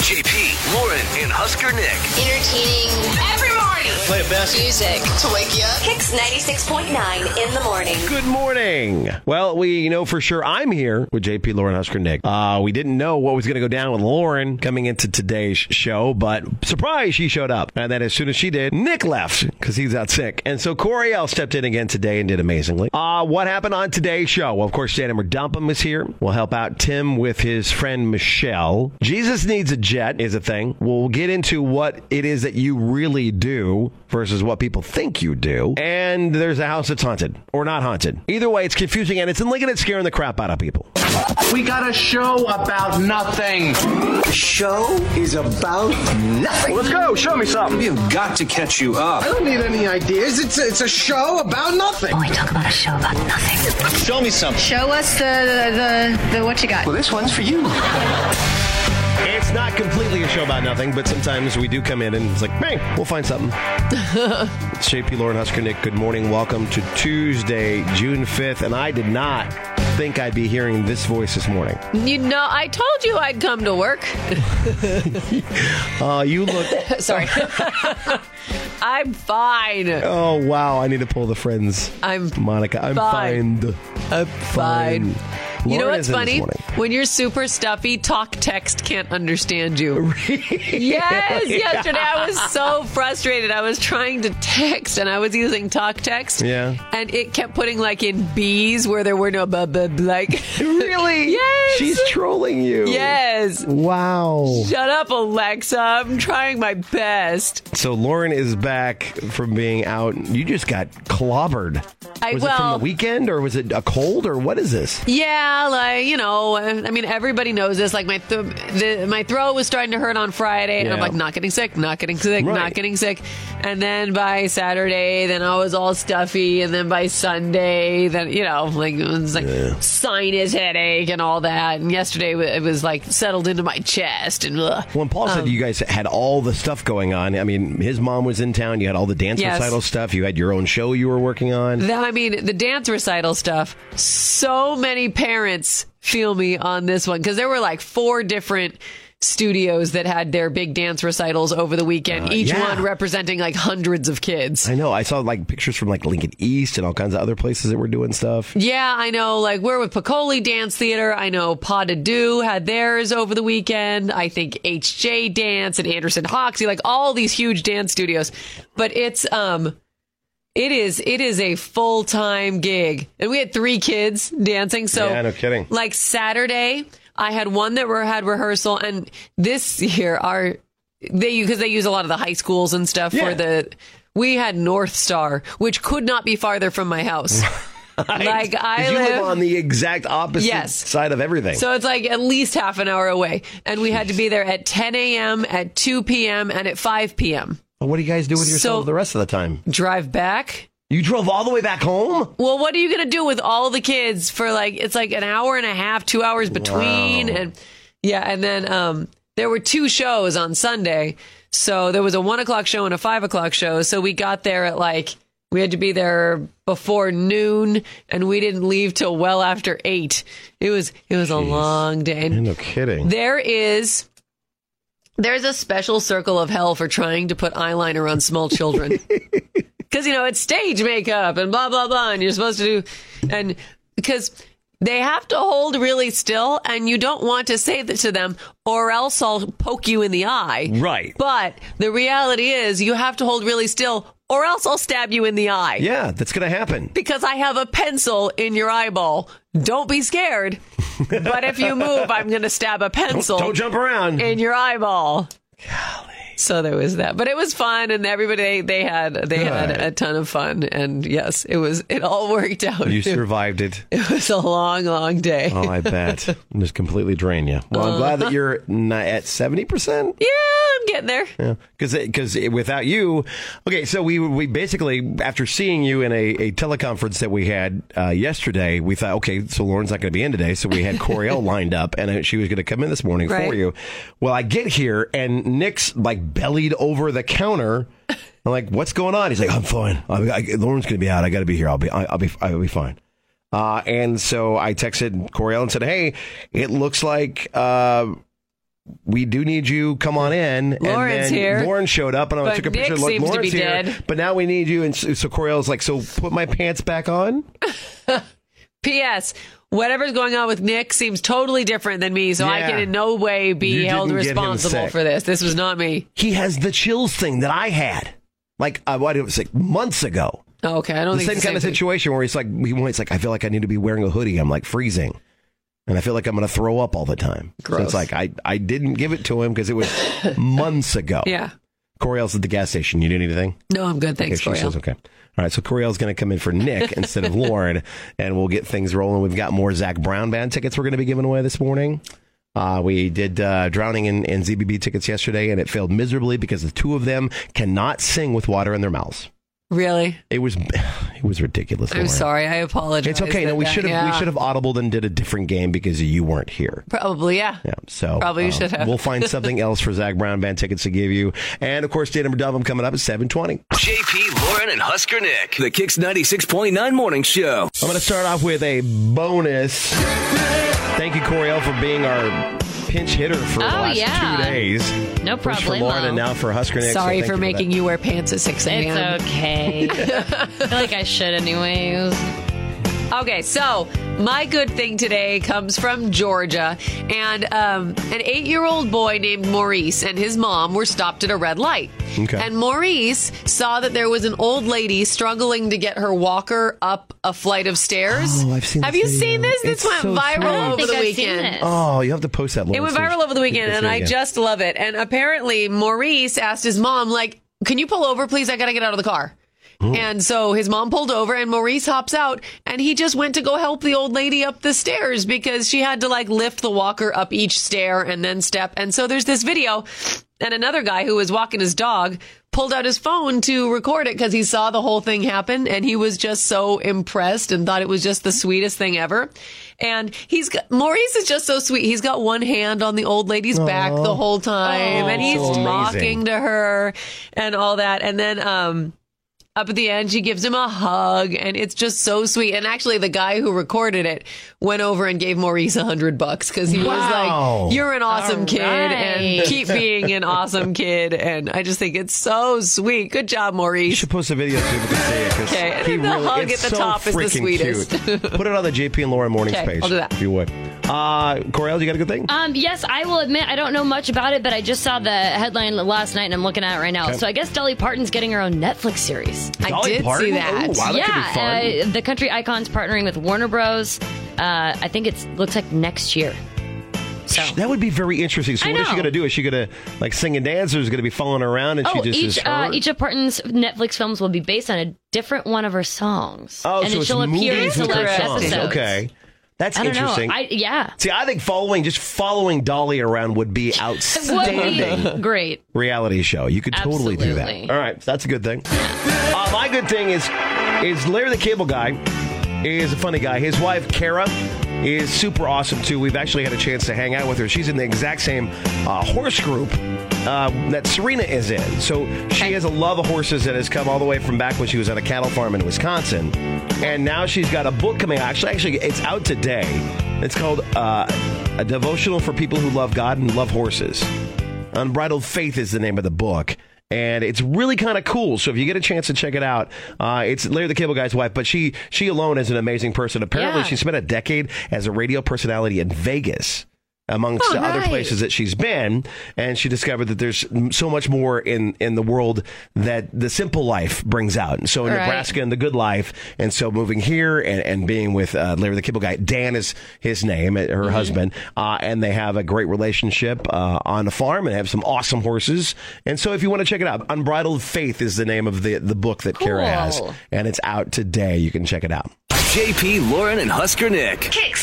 JP, Lauren, and Husker Nick. Entertaining every morning. Play it best. Music to wake you up. Kicks 96.9 in the morning. Good morning. Well, we know for sure I'm here with JP, Lauren, Husker Nick. We didn't know what was going to go down with Lauren coming into today's show, but surprise, she showed up. And then as soon as she did, Nick left because he's out sick. And so Coriel stepped in again today and did amazingly. What happened on today's show? Well, of course, Shannon Merdumpum is here. We'll help out Tim with his friend Michelle. Jesus Needs a Jet is a thing. We'll get into what it is that you really do versus what people think you do. And there's a house that's haunted or not haunted. Either way, it's confusing and it's looking at scaring the crap out of people. We got a show about nothing. The show is about nothing. Let's go. Show me something. We've got to catch you up. I don't need any ideas. It's a show about nothing. We talk about a show about nothing. Show me something. Show us the what you got. Well, this one's for you. It's not completely a show about nothing, but sometimes we do come in and it's like, hey, we'll find something. It's JP, Lauren, Husker Nick. Good morning. Welcome to Tuesday, June 5th. And I did not think I'd be hearing this voice this morning. You know, I told you I'd come to work. You look... Sorry. I'm fine. Oh, wow. I need to pull the Friends. Monica, I'm fine. I'm fine. You know Lauren what's is in funny? this morning. When you're super stuffy, talk text can't understand you. Yes, yesterday I was so frustrated. I was trying to text and I was using talk text. Yeah. And it kept putting like in B's where there were no like. Really? Yes. She's trolling you. Yes. Wow. Shut up, Alexa. I'm trying my best. So Lauren is back from being out. You just got clobbered. Was it from the weekend or was it a cold or what is this? Yeah, like, you know, I mean, everybody knows this. Like, my throat was starting to hurt on Friday, and I'm like, not getting sick. And then by Saturday, then I was all stuffy, and then by Sunday, then, you know, like, it was like sinus headache and all that. And yesterday, it was like settled into my chest. And when Paul said you guys had all the stuff going on, I mean, his mom was in town. You had all the dance recital stuff. You had your own show you were working on. The dance recital stuff, so many parents feel me on this one because there were like 4 different studios that had their big dance recitals over the weekend, each one representing like hundreds of kids. I know. I saw like pictures from like Lincoln East and all kinds of other places that were doing stuff. Yeah, I know. Like we're with Piccoli Dance Theater. I know Pas de Deux had theirs over the weekend. I think HJ Dance and Anderson Hoxie, like all these huge dance studios. But it's It is a full-time gig. And we had 3 kids dancing. So, yeah, no kidding. Like Saturday, I had one that had rehearsal. And this year, because they use a lot of the high schools and stuff we had North Star, which could not be farther from my house. Like I live on the exact opposite side of everything. So it's like at least half an hour away. And we had to be there at 10 a.m., at 2 p.m., and at 5 p.m. Well, what do you guys do with yourselves the rest of the time? Drive back. You drove all the way back home? Well, what are you going to do with all the kids for it's like an hour and a half, 2 hours between. Wow. And then there were 2 shows on Sunday. So there was a 1 o'clock show and a 5 o'clock show. So we got there at we had to be there before noon, and we didn't leave till well after 8. It was a long day. No kidding. There's a special circle of hell for trying to put eyeliner on small children. Because, you know, it's stage makeup and blah, blah, blah. And you're supposed to and because they have to hold really still and you don't want to say that to them or else I'll poke you in the eye. Right. But the reality is you have to hold really still or else I'll stab you in the eye. Yeah, that's going to happen. Because I have a pencil in your eyeball. Don't be scared. But if you move, I'm going to stab a pencil. Don't jump around. In your eyeball. Golly. So there was that, but it was fun, and everybody they had a ton of fun, and yes, it all worked out. You survived it. It was a long day. Oh, I bet. Just completely drain you. Well, I'm glad that you're not at 70%. Yeah, I'm getting there. Yeah, because without you, okay. So we basically, after seeing you in a teleconference that we had yesterday, we thought, okay, so Lauren's not going to be in today, so we had Coriel lined up, and she was going to come in this morning for you. Well, I get here, and Nick's bellied over the counter. I'm like, what's going on? He's like, I'm fine. Lauren's going to be out. I got to be here. I'll be fine. And so I texted Coriel and said, hey, it looks like we do need you. Come on in. Lauren's and then here. Lauren showed up, and I But took a picture. Nick Look, seems to Lauren's be here, dead. but now we need you. And so Coriel's like, so put my pants back on. P.S. Whatever's going on with Nick seems totally different than me, so I Yeah. can in no way be You held didn't get him responsible sick. for this. This was not me. He has the chills thing that I had, like what it was like months ago. Oh, okay, I don't The think same it's kind of thing. situation where he's like, I feel like I need to be wearing a hoodie. I'm like freezing, and I feel like I'm going to throw up all the time. So Gross. it's like I didn't give it to him because it was months ago. Yeah. Coriel's at the gas station. You need anything? No, I'm good. Thanks, Okay, she Coriel. says okay. All right, so Coriel's going to come in for Nick instead of Lauren, and we'll get things rolling. We've got more Zach Brown Band tickets we're going to be giving away this morning. We did Drowning in ZBB tickets yesterday, and it failed miserably because the two of them cannot sing with water in their mouths. Really? It was ridiculous. I'm Lauren. sorry. I apologize. It's okay. No, we that- should have yeah. we should have audibled and did a different game because you weren't here. Probably, yeah. Yeah, so Probably you should have. We'll find something else for Zach Brown Band tickets to give you, and of course, Dana Dubham coming up at 7:20. JP, Lauren, and Husker Nick. The Kicks 96.9 Morning Show. I'm going to start off with a bonus. Thank you, Coriel, for being our pinch hitter for the last 2 days. No First for problemo. Lauren and now for Husker Nick. Sorry so for thank making you wear pants at 6 a.m. It's okay. I feel like I should anyways. Okay, so my good thing today comes from Georgia, and an 8-year-old boy named Maurice and his mom were stopped at a red light. Okay. And Maurice saw that there was an old lady struggling to get her walker up a flight of stairs. Oh, I've seen Have this you video. seen this? This It's went so viral sweet. I don't over think the I've weekend. seen it. Oh, you have to post that. It Lauren, went so viral over the weekend, let's and see it I again. just love it. And apparently, Maurice asked his mom, like, can you pull over, please? I got to get out of the car. And so his mom pulled over, and Maurice hops out, and he just went to go help the old lady up the stairs because she had to, like, lift the walker up each stair and then step. And so there's this video, and another guy who was walking his dog pulled out his phone to record it because he saw the whole thing happen, and he was just so impressed and thought it was just the sweetest thing ever. And Maurice is just so sweet. He's got one hand on the old lady's back the whole time, and he's so amazing. talking to her and all that. And then up at the end, she gives him a hug, and it's just so sweet. And actually, the guy who recorded it went over and gave Maurice $100 because he was Wow. like, "You're an awesome All kid, and right. keep being an awesome kid." And I just think it's so sweet. Good job, You Maurice. should post a video so people can see it. 'cause Okay, and he then the hug it's at the so top is the freaking sweetest. Cute. Put it on the JP and Lauren Mornings Okay, page. I'll do that. If you would. Coriel, you got a good thing? Yes, I will admit I don't know much about it, but I just saw the headline last night and I'm looking at it right now. Okay. So I guess Dolly Parton's getting her own Netflix series. I Dolly did Parton? see that. Oh, wow, that could be fun. The country icon's partnering with Warner Bros. I think it looks like next year. So That would be very interesting. So I what is she know. going to do? Is she going to like sing and dance, or is going to be following around and she just is her? each of Parton's Netflix films will be based on a different one of her songs. Oh, and so then it's she'll appear in movies with her select songs. episodes. Okay. That's I don't interesting. know. Yeah. See, I think following Dolly around would be outstanding. Would be great. Reality show. You could totally do that. Absolutely. All right, so that's a good thing. My good thing is Larry the Cable Guy is a funny guy. His wife, Kara, is super awesome, too. We've actually had a chance to hang out with her. She's in the exact same horse group that Serena is in. So she has a love of horses that has come all the way from back when she was at a cattle farm in Wisconsin. And now she's got a book coming out. Actually, it's out today. It's called A Devotional for People Who Love God and Love Horses. Unbridled Faith is the name of the book. And it's really kind of cool. So if you get a chance to check it out, it's Larry the Cable Guy's wife, but she alone is an amazing person. Apparently, Yeah. she spent a decade as a radio personality in Vegas, amongst Oh, the other nice. places that she's been. And she discovered that there's so much more in the world that the simple life brings out. And so in Right. Nebraska and the good life. And so moving here and being with Larry the Cable Guy, Dan is his name, her husband. And they have a great relationship on a farm and have some awesome horses. And so if you want to check it out, Unbridled Faith is the name of the book that Kara has. Cool. And it's out today. You can check it out. JP, Lauren, and Husker Nick. Kicks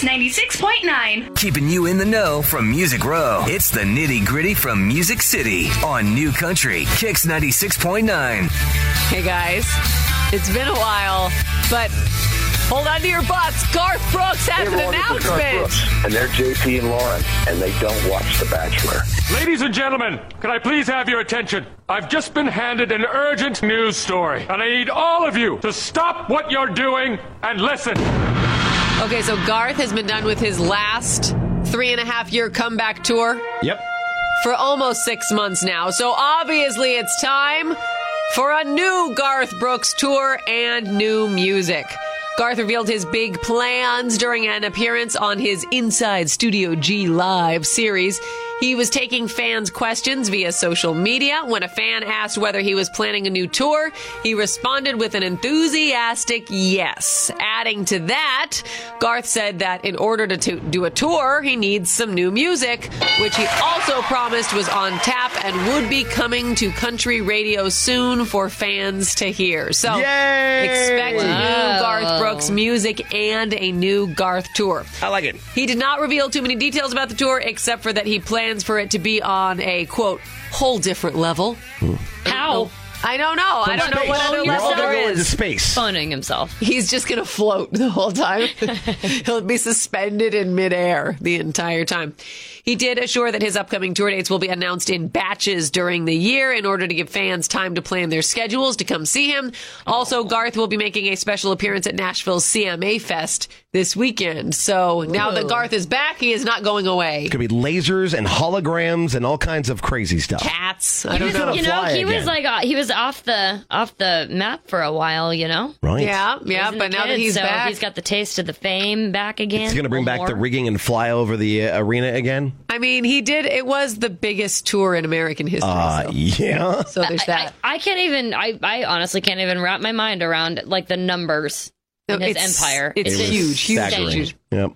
96.9. Keeping you in the know from Music Row. It's the nitty gritty from Music City on New Country. Kicks 96.9. Hey guys, it's been a while, but hold on to your butts. Garth Brooks has an announcement. And they're JP and Lauren, and they don't watch The Bachelor. Ladies and gentlemen, can I please have your attention? I've just been handed an urgent news story, and I need all of you to stop what you're doing and listen. Okay, so Garth has been done with his last 3.5-year comeback tour. Yep. for almost 6 months now. So obviously it's time for a new Garth Brooks tour and new music. Garth revealed his big plans during an appearance on his Inside Studio G Live series. He was taking fans' questions via social media. When a fan asked whether he was planning a new tour, he responded with an enthusiastic yes. Adding to that, Garth said that in order to do a tour, he needs some new music, which he also promised was on tap and would be coming to country radio soon for fans to hear. So expect new Garth Brooks music and a new Garth tour. I like it. He did not reveal too many details about the tour, except for that he plans for it to be on a, quote, whole different level. How? I don't know. I don't know what other level there is. Space. Phoning himself. He's just going to float the whole time. He'll be suspended in midair the entire time. He did assure that his upcoming tour dates will be announced in batches during the year in order to give fans time to plan their schedules to come see him. Also, Garth will be making a special appearance at Nashville's CMA Fest this weekend. So now that Garth is back, he is not going away. It could be lasers and holograms and all kinds of crazy stuff. Cats. I don't know. You know, he was like he was off the map for a while. You know, right? Yeah. But now that he's back, he's got the taste of the fame back again. He's going to bring back the rigging and fly over the arena again. I mean, he did. It was the biggest tour in American history. Yeah. So there's that. I can't even. I honestly can't even wrap my mind around like the numbers in his empire. It's huge. Yep.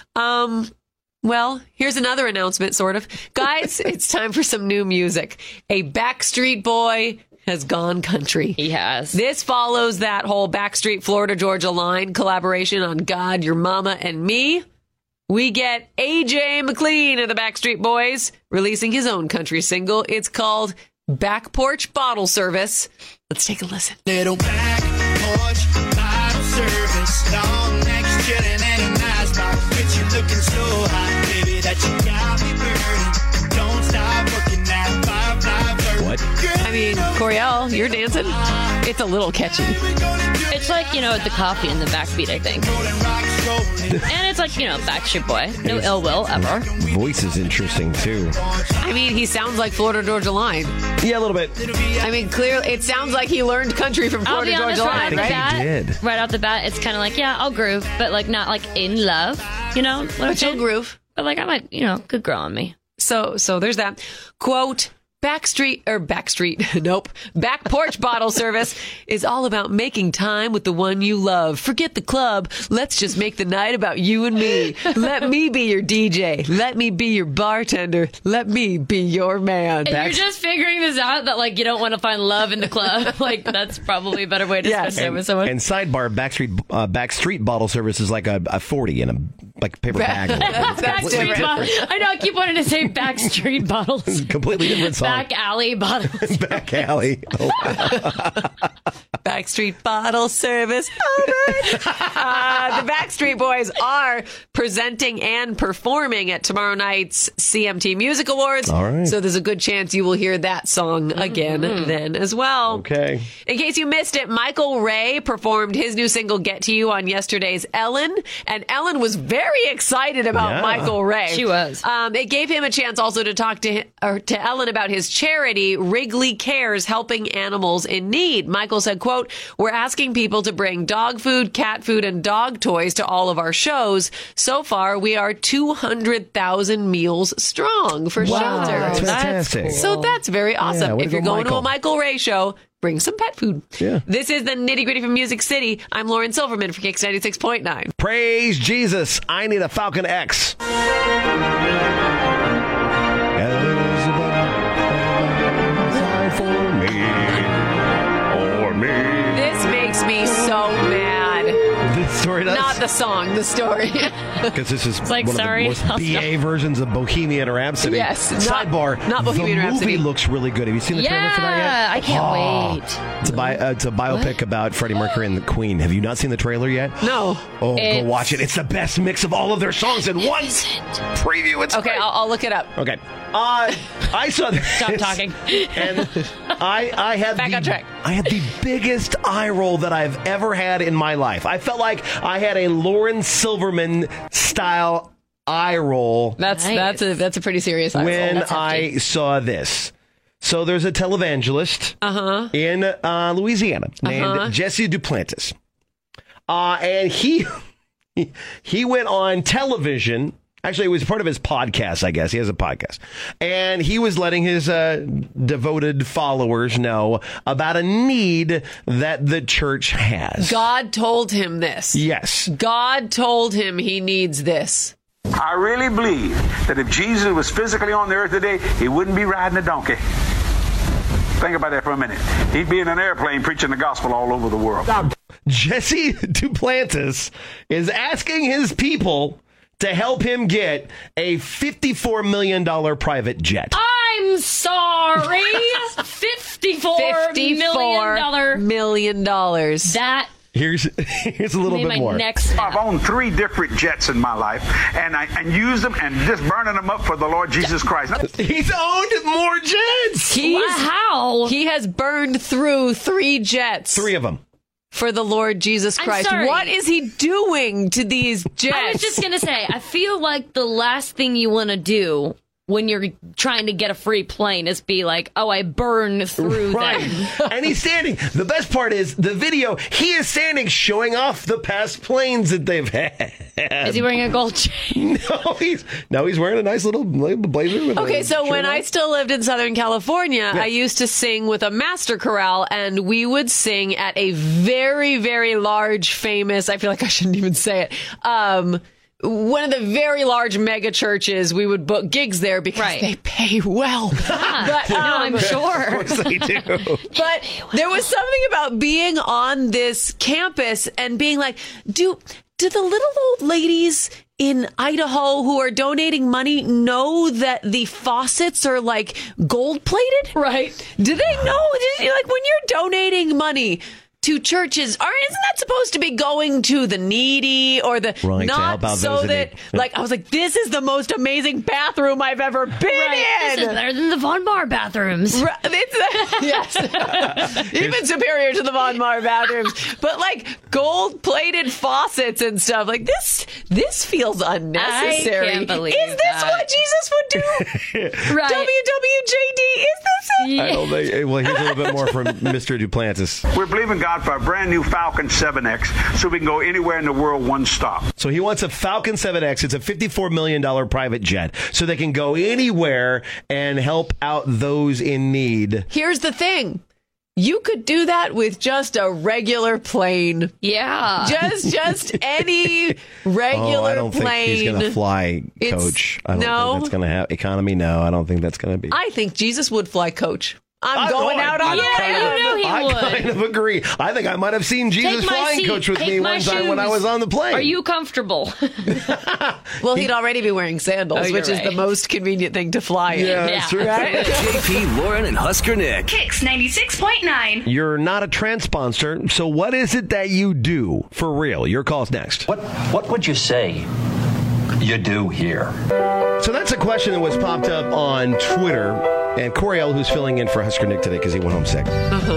Well, here's another announcement, sort of. Guys, it's time for some new music. A Backstreet Boy has gone country. He has. This follows that whole Backstreet Florida Georgia Line collaboration on God, Your Mama, and Me. We get AJ McLean of the Backstreet Boys releasing his own country single. It's called Back Porch Bottle Service. Let's take a listen. Little back porch bottle service. Long necks chilling and a nice box. Bitch, you looking so hot, baby, that you got me burning. Don't stop working that 5-5-30. What? I mean, Coriel, you're dancing. It's a little catchy. It's like, the coffee and the backbeat, I think. And it's like, Backstreet Boy. No ill will ever. Voice is interesting, too. I mean, he sounds like Florida Georgia Line. Yeah, a little bit. I mean, clearly, it sounds like he learned country from Florida Georgia Line, right? Right off the bat, it's kind of like, yeah, I'll groove, but like not like in love, But you'll groove. But like I might, good girl on me. So there's that. Quote, Back Porch Bottle Service is all about making time with the one you love. Forget the club. Let's just make the night about you and me. Let me be your DJ. Let me be your bartender. Let me be your man. And you're just figuring this out that like you don't want to find love in the club. Like that's probably a better way to spend it with someone. And sidebar, Backstreet Bottle Service is like a 40 in a paper bag. That's different. I know. I keep wanting to say Backstreet Bottles. Completely different song. Back Alley Bottles. Back Alley. Oh. Backstreet Bottle Service. The Backstreet Boys are presenting and performing at tomorrow night's CMT Music Awards. All right. So there's a good chance you will hear that song again then as well. Okay. In case you missed it, Michael Ray performed his new single Get to You on yesterday's Ellen. And Ellen was very excited about Michael Ray. She was. It gave him a chance also to talk to Ellen about his charity, Wrigley Cares, helping animals in need. Michael said, quote, we're asking people to bring dog food, cat food, and dog toys to all of our shows. So far, we are 200,000 meals strong for shelters. That's fantastic. Cool. So that's very awesome. Yeah, if you're going to a Michael Ray show, bring some pet food. Yeah. This is the Nitty Gritty from Music City. I'm Lauren Silverman for Kicks 96.9. Praise Jesus. I need a Falcon X. This makes me so mad. The story does? Not the song, the story. Because this is like, one sorry, of the most BA versions of Bohemian Rhapsody. Yes. Sidebar. Not Bohemian the Rhapsody. movie looks really good. Have you seen the trailer for that yet? Yeah, I can't wait. It's a biopic about Freddie Mercury and the Queen. Have you not seen the trailer yet? No. Oh, go watch it. It's the best mix of all of their songs in one preview. It's okay, great. I'll look it up. Okay. I saw this. Stop talking. And I had Back on track. I had the biggest eye roll that I've ever had in my life. I felt like I had a Lauren Silverman style eye roll That's a pretty serious eye roll. when That's hefty. I saw this. So there's a televangelist in Louisiana named Jesse Duplantis. And he went on television. Actually, it was part of his podcast, I guess. He has a podcast. And he was letting his devoted followers know about a need that the church has. God told him this. Yes. God told him he needs this. I really believe that if Jesus was physically on the earth today, he wouldn't be riding a donkey. Think about that for a minute. He'd be in an airplane preaching the gospel all over the world. Jesse Duplantis is asking his people to help him get a $54 million private jet. I'm sorry. $54 million. That Here's a little made bit my more. neck snap. I've owned 3 different jets in my life, and used them and just burning them up for the Lord Jesus Christ. He's owned more jets. How? He has burned through 3 jets. 3 of them. For the Lord Jesus I'm Christ. sorry. What is he doing to these jets? I was just going to say, I feel like the last thing you want to do when you're trying to get a free plane is be like, oh, I burn through them. And he's standing. The best part is the video. He is standing showing off the past planes that they've had. Is he wearing a gold chain? No, he's wearing a nice little blazer. With Okay, a so shirt when on. I still lived in Southern California, I used to sing with a master chorale, and we would sing at a very, very large, famous, I feel like I shouldn't even say it, one of the very large mega churches. We would book gigs there because they pay well. But, no, I'm sure. Of course they do. But there was something about being on this campus and being like, do the little old ladies in Idaho who are donating money know that the faucets are like gold plated? Right. Do they know? Like when you're donating money to churches, isn't that supposed to be going to the needy or the Right, to not help out so those in that need. like I was like, this is the most amazing bathroom I've ever been This in. is better than the Von Bar bathrooms. Right, yes, even superior to the Von Mar bathrooms. But like gold-plated faucets and stuff, like this feels unnecessary. I can't believe is this that. what Jesus would do? Right. WWJD, is this it? I don't think. Well, here's a little bit more from Mr. Duplantis. We're believing God for a brand new Falcon 7X so we can go anywhere in the world one stop. So he wants a Falcon 7X. It's a $54 million private jet, so they can go anywhere and help out those in need. Here's the thing. You could do that with just a regular plane. Yeah. Just any regular I don't plane. think he's going to fly Coach. I don't think that's going to have economy. No, I don't think that's going to be. I think Jesus would fly Coach. I'm going out on a limb. I kind of agree. I think I might have seen Jesus flying Coach with me one time when I was on the plane. Are you comfortable? Well, he'd already be wearing sandals, you're which is right. the most convenient thing to fly in. Yeah, that's true. Right? JP, Lauren, and Husker Nick. Kicks 96.9. You're not a transponder, so what is it that you do for real? Your call's next. What would you say you do here? So that's a question that was popped up on Twitter, and Coriel, who's filling in for Husker Nick today because he went home sick,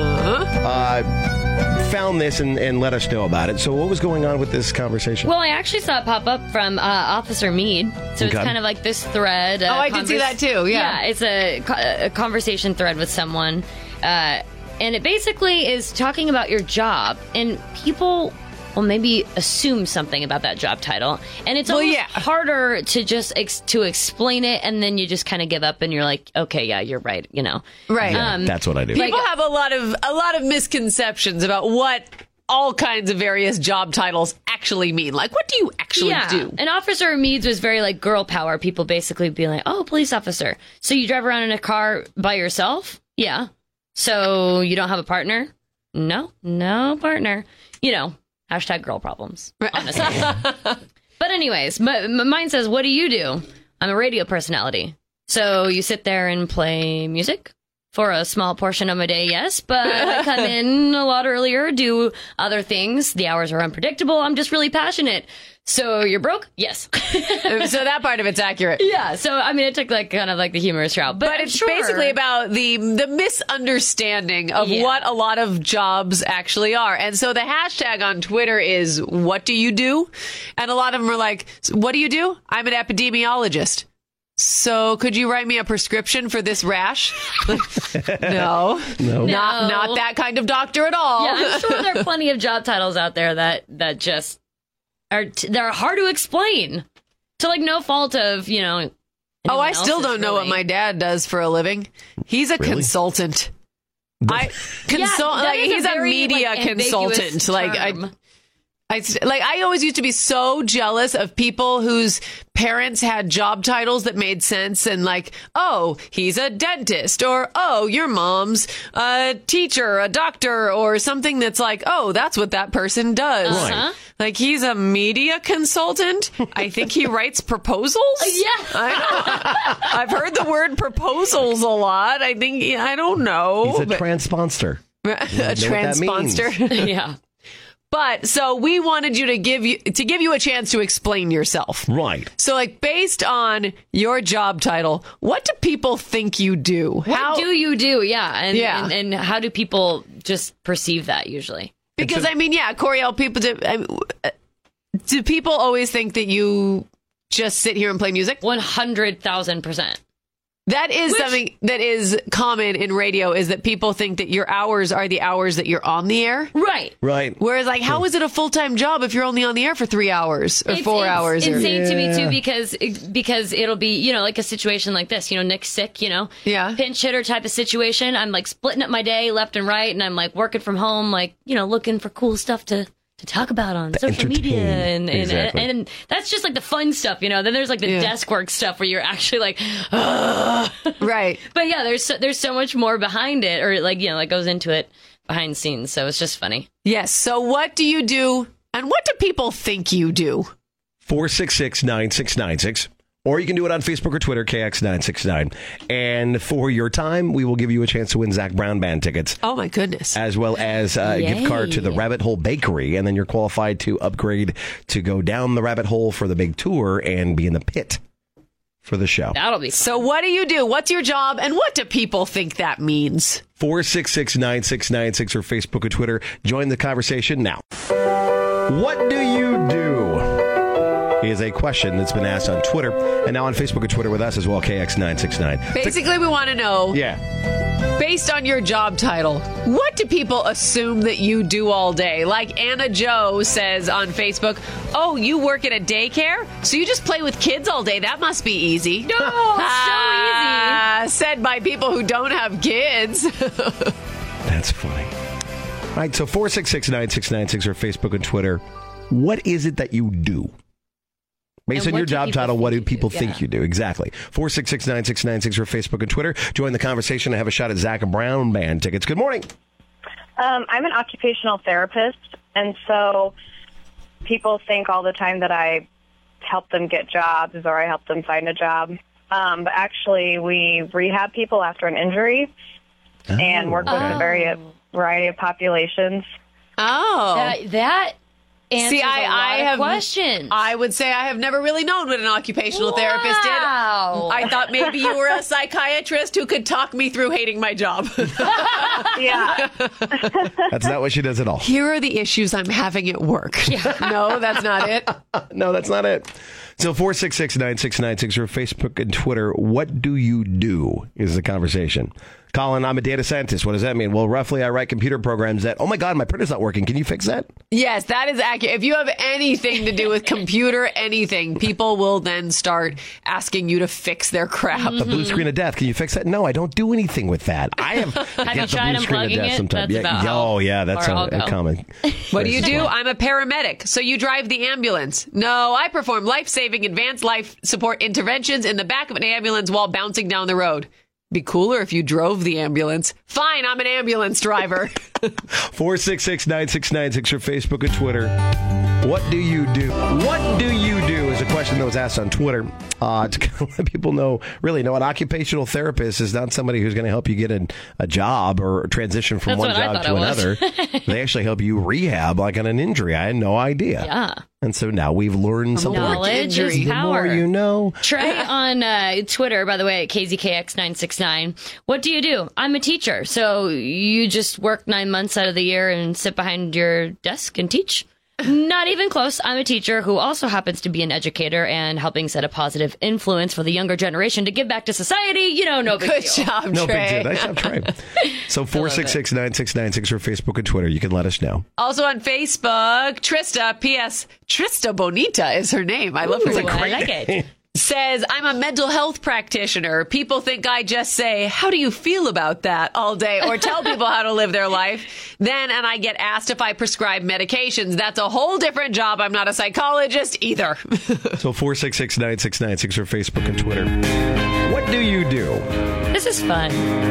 found this and let us know about it. So what was going on with this conversation? Well, I actually saw it pop up from Officer Meade. So it's Okay. kind of like this thread. I did see that too, yeah. Yeah, it's a conversation thread with someone. And it basically is talking about your job. And people will maybe assume something about that job title. And it's almost harder to just to explain it, and then you just kind of give up and you're like, okay, yeah, you're right, you know. Right. Yeah, that's what I do. People have a lot of misconceptions about what all kinds of various job titles actually mean. Like, what do you actually do? And Officer Meade's was very like girl power. People basically being like, oh, police officer. So you drive around in a car by yourself? Yeah. So you don't have a partner? No partner. You know, hashtag girl problems, honestly. But anyways, mine says, what do you do? I'm a radio personality. So you sit there and play music For a small portion of my day, yes, but I come in a lot earlier, do other things. The hours are unpredictable. I'm just really passionate. So you're broke? Yes. So that part of it's accurate. Yeah. So, I mean, it took kind of the humorous route. But it's basically about the misunderstanding of what a lot of jobs actually are. And so the hashtag on Twitter is, what do you do? And a lot of them are like, what do you do? I'm an epidemiologist. So could you write me a prescription for this rash? No. Not that kind of doctor at all. Yeah, I'm sure there are plenty of job titles out there that just they're hard to explain to no fault of, Oh, I still don't know what my dad does for a living. He's a consultant. He's a media consultant. I always used to be so jealous of people whose parents had job titles that made sense and oh, he's a dentist, or oh, your mom's a teacher, a doctor, or something that's oh, that's what that person does. Right. He's a media consultant. I think he writes proposals. Yeah. I've heard the word proposals a lot. I don't know. He's a transponster. A transponster. Yeah. But so we wanted you to give you a chance to explain yourself. Right. So based on your job title, what do people think you do? What do you do? Yeah. And how do people just perceive that usually? Because Coriel, people do people always think that you just sit here and play music? 100,000%. That is something that is common in radio, is that people think that your hours are the hours that you're on the air. Right. Right. Whereas, how is it a full-time job if you're only on the air for 3 hours or 4 hours? It's insane to me, too, because it'll be, a situation like this. Nick's sick, pinch hitter type of situation. I'm, splitting up my day left and right, and I'm, working from home, looking for cool stuff to talk about on social media, and that's just the fun stuff, Then there's the desk work stuff where you're actually right. But yeah, there's so much more behind it, or goes into it behind the scenes. So it's just funny. Yes. So what do you do, and what do people think you do? 466-9696. Or you can do it on Facebook or Twitter, KX969. And for your time, we will give you a chance to win Zach Brown Band tickets. Oh, my goodness. As well as a gift card to the Rabbit Hole Bakery. And then you're qualified to upgrade to go down the rabbit hole for the big tour and be in the pit for the show. That'll be fun. So what do you do? What's your job? And what do people think that means? 466-9696 or Facebook or Twitter. Join the conversation now. What do you do? Is a question that's been asked on Twitter and now on Facebook and Twitter with us as well, KX969. Basically, we want to know, based on your job title, what do people assume that you do all day? Like Anna Joe says on Facebook, oh, you work at a daycare? So you just play with kids all day? That must be easy. No, so easy. Said by people who don't have kids. That's funny. All right, so 466-9696 or Facebook and Twitter. What is it that you do? Based on your job title, what do people think you do? Exactly. 466-9696 for Facebook and Twitter. Join the conversation and have a shot at Zach Brown Band tickets. Good morning. I'm an occupational therapist, and so people think all the time that I help them get jobs or I help them find a job. But actually, we rehab people after an injury and work with a variety of populations. Oh. That answers I have questions. I would say I have never really known what an occupational therapist did. I thought maybe you were a psychiatrist who could talk me through hating my job. Yeah. That's not what she does at all. Here are the issues I'm having at work. No, that's not it. No, that's not it. So 466-9696 or Facebook and Twitter. What do you do is the conversation. Colin, I'm a data scientist. What does that mean? Well, roughly, I write computer programs that, oh my God, my printer's not working. Can you fix that? Yes, that is accurate. If you have anything to do with computer, anything, people will then start asking you to fix their crap. The blue screen of death. Can you fix that? No, I don't do anything with that. I have you tried unplugging it? Sometimes. That's That's a common. What do you do? I'm a paramedic. So you drive the ambulance. No, I perform life-saving advanced life support interventions in the back of an ambulance while bouncing down the road. Be cooler if you drove the ambulance. Fine, I'm an ambulance driver. 466-9696 for Facebook and Twitter. What do you do? What do you do is a a question that was asked on Twitter to kind of let people know, really, no, an occupational therapist is not somebody who's going to help you get a job or transition from one job to another. They actually help you rehab like on an injury. I had no idea. Yeah. And so now we've learned something. Knowledge is The power. more you know. Trey on Twitter, by the way, at KZKX969. What do you do? I'm a teacher. So you just work 9 months out of the year and sit behind your desk and teach? Not even close. I'm a teacher who also happens to be an educator and helping set a positive influence for the younger generation to give back to society. You know, no big deal. Good job, No Trey. big deal. Nice job, Trey. So 466-9696 for Facebook and Twitter. You can let us know. Also on Facebook, Trista, P.S. Trista Bonita is her name. I love her. Ooh, I like it. Says, I'm a mental health practitioner. People think I just say, how do you feel about that all day? Or tell people how to live their life. And I get asked if I prescribe medications. That's a whole different job. I'm not a psychologist either. So 466-9696 for Facebook and Twitter. What do you do? This is fun.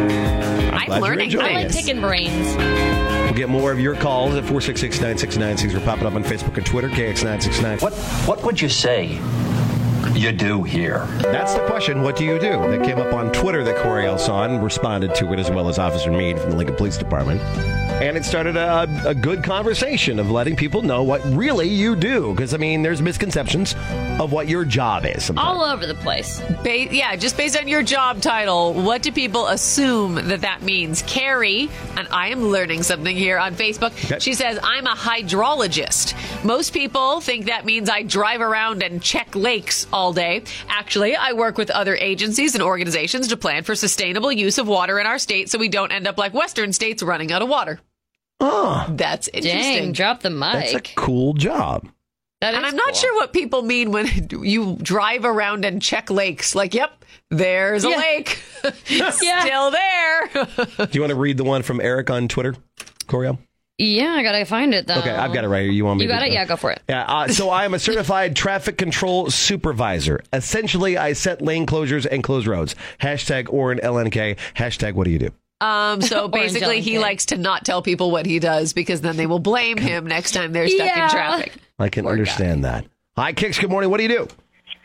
I'm glad you're learning. enjoying I like it. picking brains. We'll get more of your calls at 466-9696. We're popping up on Facebook and Twitter, KX969. What would you say you do here? That's the question. What do you do? That came up on Twitter that Corey Elson responded to it, as well as Officer Meade from the Lincoln Police Department. And it started a good conversation of letting people know what really you do. Because, I mean, there's misconceptions of what your job is sometimes. All over the place. Just based on your job title, what do people assume that means? Carrie, and I am learning something here on Facebook. Okay. She says, I'm a hydrologist. Most people think that means I drive around and check lakes all day. Actually, I work with other agencies and organizations to plan for sustainable use of water in our state so we don't end up like Western states running out of water. Oh, That's interesting. Dang, drop the mic. that's a cool job. That And is I'm not cool. sure what people mean when you drive around and check lakes. Like, yep, there's a lake. Still there. Do you want to read the one from Eric on Twitter, Coriel? Yeah, I gotta find it though. Okay, I've got it right here. You want me You to got it? Yeah, go for it. Yeah, so I am a certified traffic control supervisor. Essentially, I set lane closures and close roads. Hashtag Orin LNK. Hashtag what do you do? So basically, he likes to not tell people what he does because then they will blame him next time they're stuck in traffic. I can understand that. Hi, Kix. Good morning. What do you do?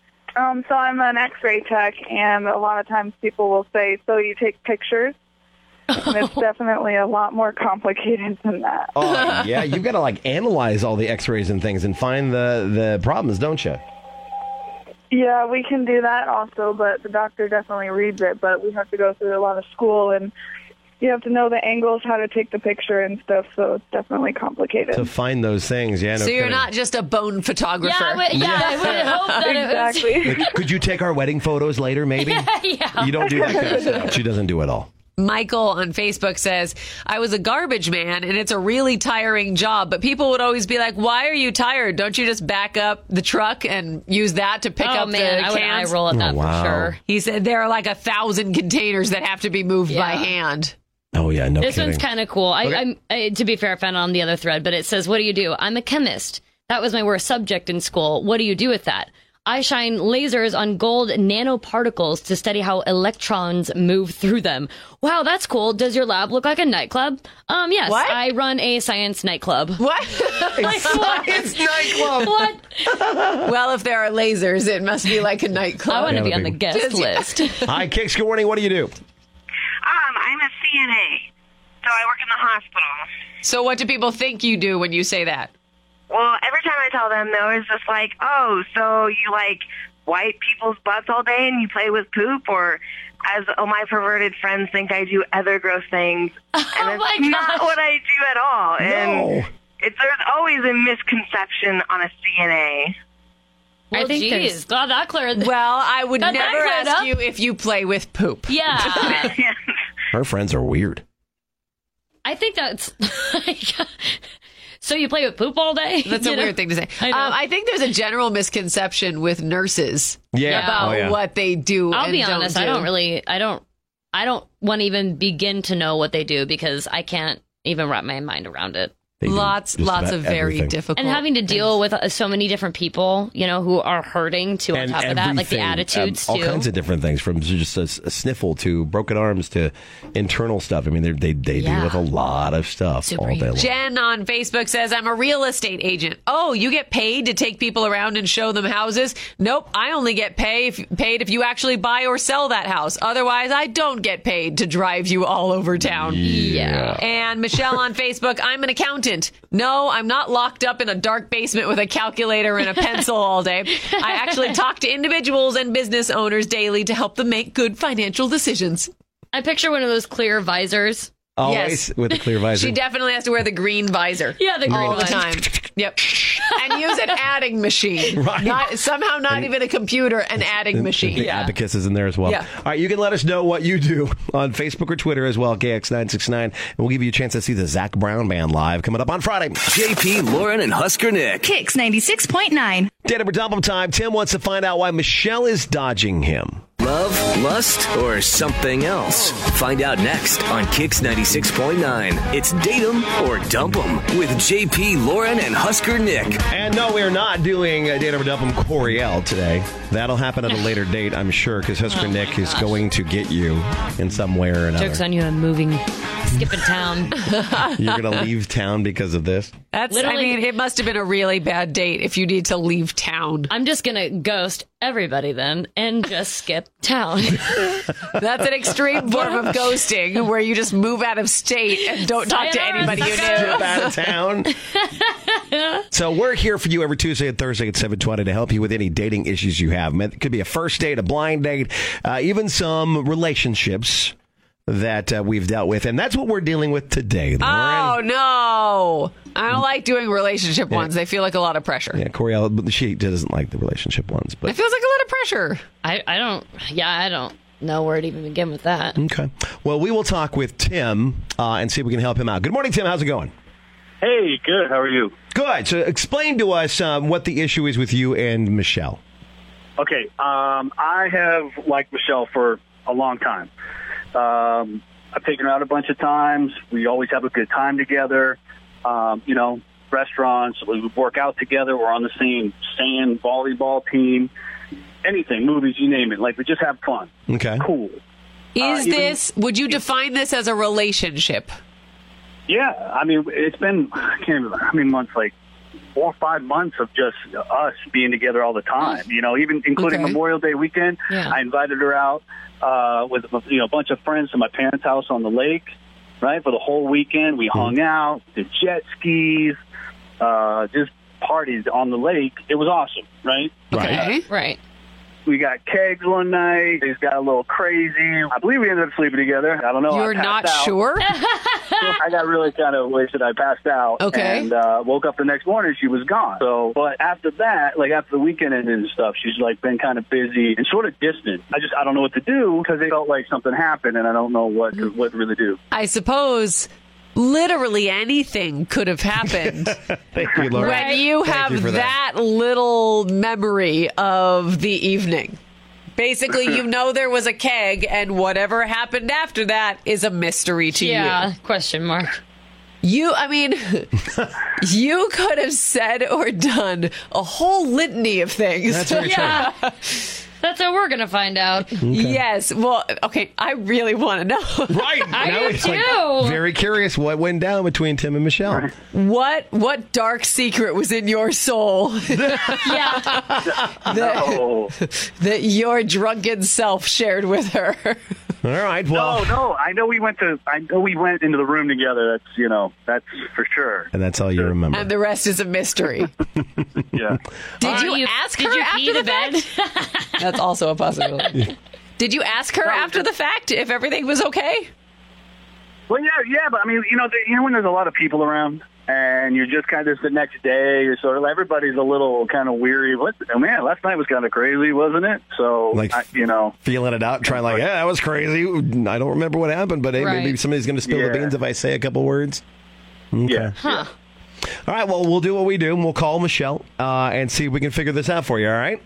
So I'm an X-ray tech, and a lot of times people will say, so you take pictures? And it's definitely a lot more complicated than that. Oh, yeah. You've got to, analyze all the x-rays and things and find the problems, don't you? Yeah, we can do that also, but the doctor definitely reads it, but we have to go through a lot of school, and you have to know the angles, how to take the picture and stuff, so it's definitely complicated. To find those things, yeah. No So you're kidding. not just a bone photographer. I would hope that Exactly. Could you take our wedding photos later, maybe? Yeah. You don't do that kind of stuff. She doesn't do it all. Michael on Facebook says, I was a garbage man and it's a really tiring job, but people would always be like, why are you tired? Don't you just back up the truck and use that to pick up the I would cans? eye roll at that wow. for sure. He said there are like 1,000 containers that have to be moved by hand. Oh, yeah, no This kidding. one's kind of cool. I, to be fair, I found it on the other thread, but it says, what do you do? I'm a chemist. That was my worst subject in school. What do you do with that? I shine lasers on gold nanoparticles to study how electrons move through them. Wow, that's cool. Does your lab look like a nightclub? Yes. What? I run a science nightclub. What? Science nightclub. What? Well, if there are lasers, it must be like a nightclub. I want to Yeah, be that'd on the be- guest list. Hi, Kix. Good morning. What do you do? I'm a CNA, so I work in the hospital. So what do people think you do when you say that? Well, every time I tell them, they're always just like, oh, so you wipe people's butts all day and you play with poop? Or as my perverted friends think I do other gross things. And it's not what I do at all. And there's always a misconception on a CNA. I think geez. God, that cleared. Well, I would Got that never cleared ask up. you if you play with poop. Yeah. Her friends are weird. I think that's... So you play with poop all day? That's a weird thing to say. I know. I think there's a general misconception with nurses about what they do. I'll and be don't honest. do. I don't want to even begin to know what they do because I can't even wrap my mind around it. They do Lots just about of very everything. difficult. And having to deal with so many different people, who are hurting too. On And top of that, like the everything, attitudes all too. kinds of different things, from just a sniffle to broken arms to internal stuff. I mean, they deal with a lot of stuff all day long. Jen on Facebook says, I'm a real estate agent. Oh, you get paid to take people around and show them houses? Nope, I only get paid if you actually buy or sell that house. Otherwise, I don't get paid to drive you all over town. Yeah. And Michelle on Facebook, I'm an accountant. No, I'm not locked up in a dark basement with a calculator and a pencil all day. I actually talk to individuals and business owners daily to help them make good financial decisions. I picture one of those clear visors. Always with a clear visor. She definitely has to wear the green visor. Yeah, the green all the one. time. Yep. And use an adding machine. Right. Not even a computer, an adding machine. The abacus is in there as well. Yeah. All right, you can let us know what you do on Facebook or Twitter as well, KX969. And we'll give you a chance to see the Zach Brown Band live coming up on Friday. JP, Lauren, and Husker Nick. Kicks 96.9. Data for top of time. Tim wants to find out why Michelle is dodging him. Love, lust, or something else? Find out next on Kix 96.9. It's Date 'em or Dump 'em with JP, Lauren, and Husker Nick. And no, we are not doing Date 'em or Dump 'em Coriel today. That'll happen at a later date, I'm sure, because Husker Nick is going to get you in some way or another. Joke's on you, I'm skipping town. You're going to leave town because of this? It must have been a really bad date if you need to leave town. I'm just going to ghost everybody then and just skip town. That's an extreme form of ghosting where you just move out of state and don't talk to anybody you know. Skip out of town. So we're here for you every Tuesday and Thursday at 7:20 to help you with any dating issues you have. It could be a first date, a blind date, even some relationships that we've dealt with. And that's what we're dealing with today, Lauren. Oh, no. I don't like doing relationship ones. They feel like a lot of pressure. Yeah, Coriel, she doesn't like the relationship ones. But It feels like a lot of pressure. I don't know where to even begin with that. Okay. Well, we will talk with Tim and see if we can help him out. Good morning, Tim. How's it going? Hey, good. How are you? Good. So explain to us what the issue is with you and Michelle. Okay. I have liked Michelle for a long time. I've taken her out a bunch of times. We always have a good time together. Restaurants, we work out together. We're on the same sand volleyball team. Anything, movies, you name it. Like, we just have fun. Okay. Cool. Would you define this as a relationship? Yeah. I mean, it's been, I can't remember how many months, like 4 or 5 months of just us being together all the time. Even including Memorial Day weekend. Yeah. I invited her out with a bunch of friends to my parents' house on the lake, right, for the whole weekend. We hung out, did jet skis, just partied on the lake. It was awesome, right? Okay. Right. We got kegs one night. Things got a little crazy. I believe we ended up sleeping together. I don't know. You're not sure? I got really kind of wasted. I passed out. Okay. And woke up the next morning. She was gone. So, but after that, like after the weekend ended and stuff, she's like been kind of busy and sort of distant. I don't know what to do because it felt like something happened and I don't know what to really do. I suppose literally anything could have happened. Thank you, Lauren. When you Thank you have for that little memory of the evening. Basically, there was a keg, and whatever happened after that is a mystery to you. Yeah, question mark. You could have said or done a whole litany of things. That's very true. That's how we're going to find out. Okay. Yes. Well, okay, I really want to know. Right. I do too. Very curious what went down between Tim and Michelle. What dark secret was in your soul? that your drunken self shared with her. All right. Well, No. I know we went into the room together. That's for sure. And that's all you remember. And the rest is a mystery. Yeah. Did you ask her after the fact? That's also a possibility. Did you ask her after the fact if everything was okay? Well, yeah, but I mean, when there's a lot of people around and you're just kind of the next day, you're sort of everybody's a little kind of weary. Man, last night was kind of crazy, wasn't it? So, feeling it out, trying like, yeah, that was crazy. I don't remember what happened, but hey, maybe somebody's going to spill the beans if I say a couple words. Okay. Yeah. Huh. All right, well, we'll do what we do, and we'll call Michelle and see if we can figure this out for you, all right?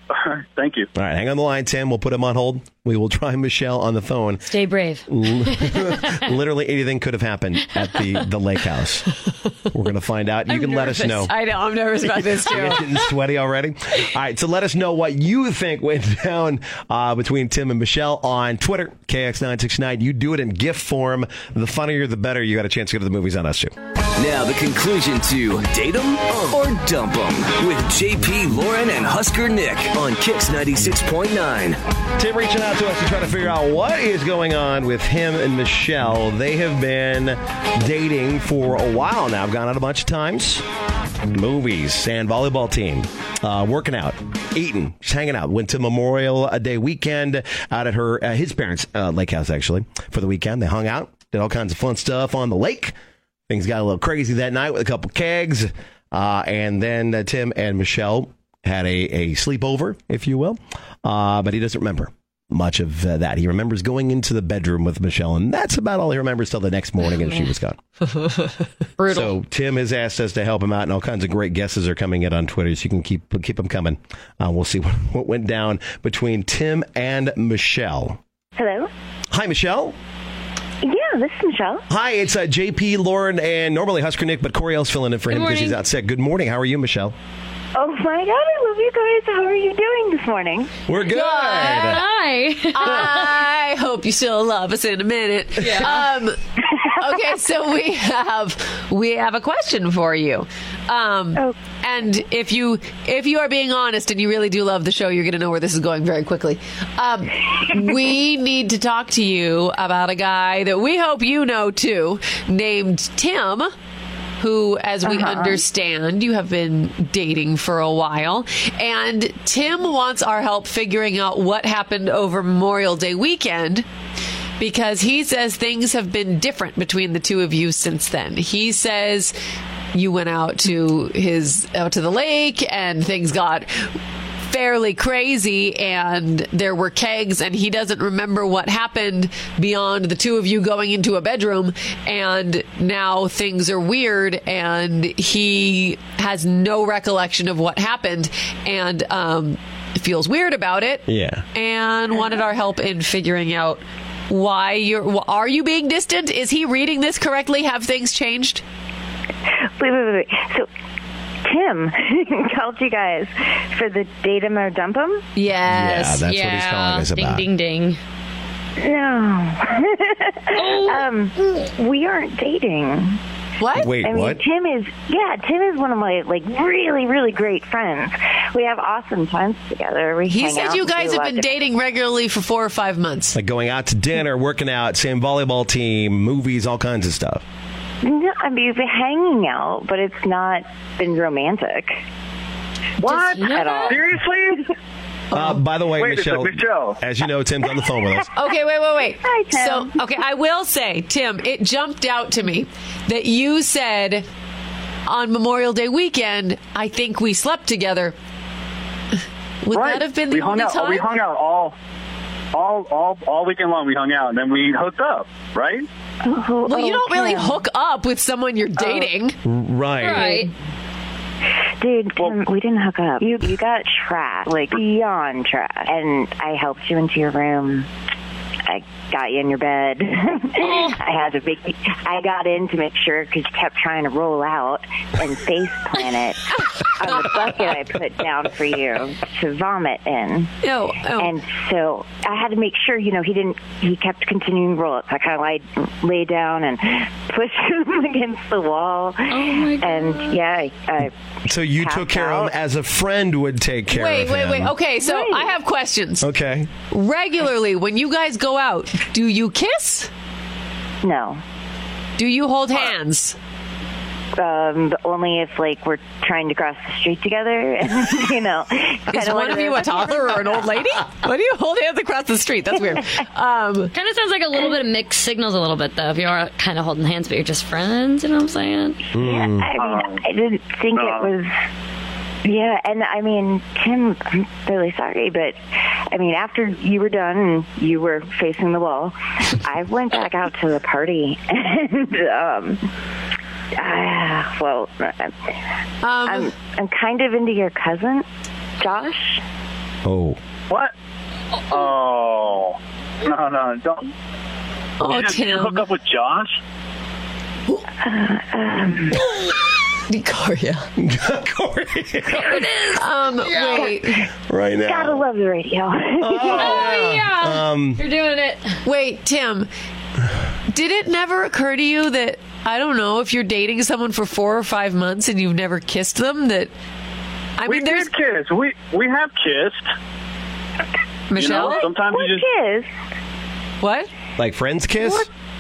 Thank you. All right, hang on the line, Tim. We'll put him on hold. We will try Michelle on the phone. Stay brave. Literally anything could have happened at the lake house. We're going to find out. You can let us know. I know. I'm nervous about this, too. You're getting sweaty already? All right, so let us know what you think went down between Tim and Michelle on Twitter, KX969. You do it in GIF form. The funnier, the better. You got a chance to go to the movies on us, too. Now the conclusion to Date 'em or Dump 'em with JP, Lauren, and Husker Nick on Kix 96.9. Tim reaching out to us to try to figure out what is going on with him and Michelle. They have been dating for a while now. I've gone out a bunch of times. Movies, sand volleyball team, working out, eating, just hanging out. Went to Memorial Day weekend out at his parents' lake house, actually, for the weekend. They hung out, did all kinds of fun stuff on the lake. Things got a little crazy that night with a couple kegs. And then Tim and Michelle had a sleepover, if you will. But he doesn't remember much of that. He remembers going into the bedroom with Michelle, and that's about all he remembers till the next morning, and she was gone. Brutal. So Tim has asked us to help him out, and all kinds of great guesses are coming in on Twitter, so you can keep them coming. We'll see what went down between Tim and Michelle. Hello? Hi, Michelle. Yeah, this is Michelle. Hi, it's JP, Lauren, and normally Husker Nick, but Coriel's filling in for him because he's out sick. Good morning. How are you, Michelle? Oh, my God, I love you guys. How are you doing this morning? We're good. Hi. I hope you still love us in a minute. Yeah. Okay, so we have a question for you. And if you are being honest and you really do love the show, you're going to know where this is going very quickly. We need to talk to you about a guy that we hope you know too, named Tim, who, as we understand, you have been dating for a while. And Tim wants our help figuring out what happened over Memorial Day weekend, because he says things have been different between the two of you since then. He says you went out to the lake and things got fairly crazy and there were kegs, and he doesn't remember what happened beyond the two of you going into a bedroom, and now things are weird and he has no recollection of what happened and feels weird about it. Yeah. And wanted our help in figuring out why are you being distant? Is he reading this correctly? Have things changed? Wait. So Tim called you guys for the Date 'em or Dump 'em? Yes. Yeah, that's what he's calling us about. Ding, ding, ding. No. We aren't dating. What? Wait, what? Tim is one of my really, really great friends. We have awesome times together. He said you guys have been dating regularly for 4 or 5 months. Like going out to dinner, working out, same volleyball team, movies, all kinds of stuff. No, I mean, we've been hanging out, but it's not been romantic. What? At all. Seriously? By the way, Wait, Michelle, as you know, Tim's on the phone with us. Okay, wait. Hi, Tim. So, okay, I will say, Tim, it jumped out to me that you said on Memorial Day weekend, I think we slept together. Would that have been the only time? We hung out all weekend long. We hung out, and then we hooked up, right? Well, you don't really hook up with someone you're dating. Right. Dude, Tim, we didn't hook up. You got trashed, like beyond trash. And I helped you into your room. I got you in your bed. I got in to make sure because you kept trying to roll out and face plant it on the bucket I put down for you to vomit in. Oh. And so I had to make sure, he kept continuing to roll it. So I kind of lay down and pushed him against the wall. Oh my God. And I so you took care of him as a friend would take care of him. Wait. Okay, so I have questions. Okay. Regularly, when you guys go out, do you kiss? No. Do you hold hands? Only if we're trying to cross the street together. Is one of you a toddler or an old lady? Why do you hold hands across the street? That's weird. Kind of sounds like a little bit of mixed signals, a little bit though. If you're kind of holding hands, but you're just friends. You know what I'm saying? Yeah. I didn't think it was. Yeah, and Tim, I'm really sorry, but after you were done and you were facing the wall, I went back out to the party and. I'm kind of into your cousin, Josh. Oh. What? Oh. No, don't. Oh, Did you Tim. hook up with Josh? Decoria. Corey. There it is. Wait. Right now. Gotta love the radio. Oh, yeah. You're doing it. Wait, Tim. Did it never occur to you that, I don't know, if you're dating someone for 4 or 5 months and you've never kissed them, that... We did kiss. We have kissed. Michelle? You know, sometimes you just... Kiss? What? Like friends kiss?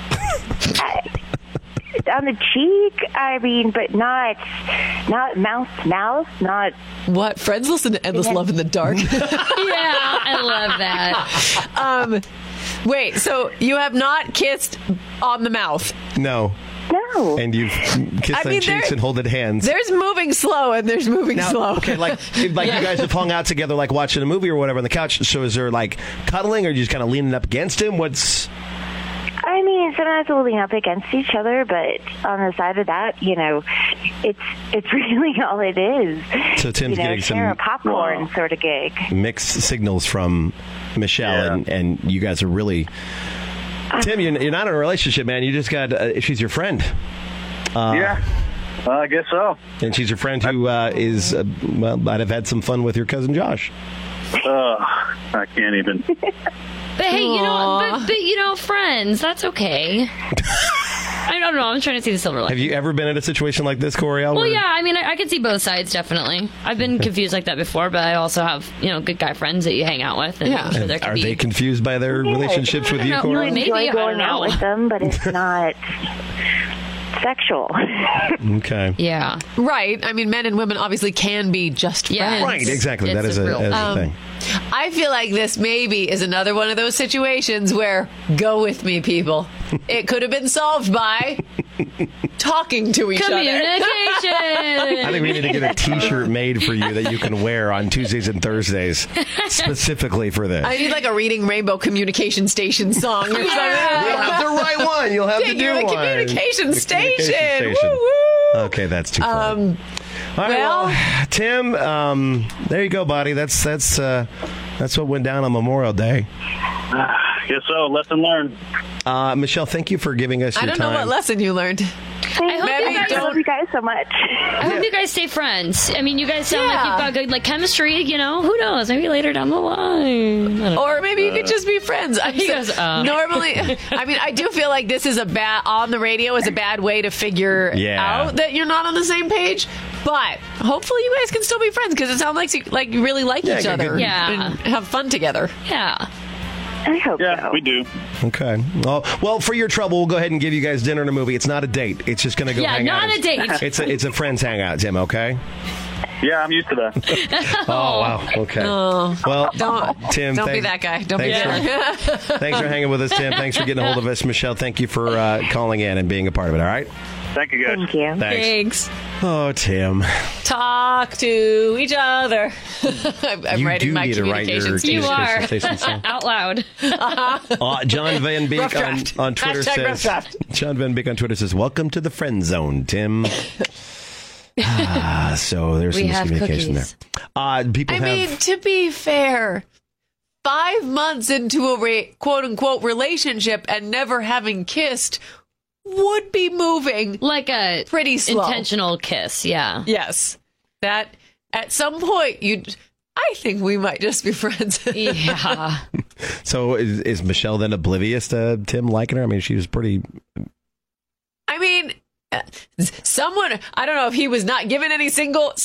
On the cheek, I mean, but not mouth to mouth, not... What? Friends listen to Endless Love in the Dark? Yeah, I love that. Wait, so you have not kissed on the mouth? No. No. And you've kissed on cheeks and holded hands. There's moving slow and there's moving slow. Okay, like you guys have hung out together, like watching a movie or whatever on the couch. So is there like cuddling, or you just kind of leaning up against him? What's... I mean, sometimes we'll lean up against each other, but on the side of that, you know, it's really all it is. So Tim's getting share some a popcorn sort of gig. mixed signals from Michelle, and you guys are really... Tim, you're not in a relationship, man. You just got... she's your friend. Yeah. I guess so. And she's your friend who is, might have had some fun with your cousin Josh. I can't even. But hey, you know, friends, that's okay. I don't know. I'm trying to see the silver lining. Have you ever been in a situation like this, Coriel? Well, yeah. I mean, I can see both sides, definitely. I've been confused like that before, but I also have, good guy friends that you hang out with. And I'm sure there could Are be... they confused by their relationships with you, Coriel? You enjoy going out with them, but it's not sexual. Okay. Yeah. Right. I mean, men and women obviously can be just friends. Right, exactly. That is a thing. I feel like this maybe is another one of those situations where go with me, people. It could have been solved by talking to each other. Communication. I think we need to get a T-shirt made for you that you can wear on Tuesdays and Thursdays specifically for this. I need like a Reading Rainbow communication station song or something. You'll have the right one. You'll have to do the one. communication station. Station. Woo-woo. Okay, that's too funny. All right, well, Tim, there you go, buddy. That's what went down on Memorial Day. Guess so. Lesson learned. Michelle, thank you for giving us your time. I don't know what lesson you learned. I love you guys so much. I hope you guys stay friends. I mean, you guys sound like you've got good chemistry. Who knows? Maybe later down the line, or maybe you could just be friends. Normally, I mean, I do feel like this is on the radio is a bad way to figure out that you're not on the same page. But hopefully, you guys can still be friends because it sounds like you really like each other. And have fun together. Yeah. I hope so. Yeah, we do. Okay. Well, for your trouble, we'll go ahead and give you guys dinner and a movie. It's not a date. It's just going to go hang out. Yeah, not a date. It's a friends hangout, Tim, okay? Yeah, I'm used to that. Oh, wow. Okay. Oh, well, Tim, don't be that guy. Don't be that guy. Thanks for hanging with us, Tim. Thanks for getting a hold of us. Michelle, thank you for calling in and being a part of it, all right? Thank you, guys. Thank you. Thanks. Oh, Tim. Talk to each other. I'm writing my communication You are. song. Out loud. John Van Beek on Twitter says, John Van Beek on Twitter says, welcome to the friend zone, Tim. So there's some miscommunication there. I mean, to be fair, 5 months into a quote unquote relationship and never having kissed would be moving like a pretty slow. Intentional kiss. Yeah. Yes. That at some point I think we might just be friends. Yeah. So is Michelle then oblivious to Tim liking her? I mean, she was pretty... I mean, someone, I don't know if he was not given any signals.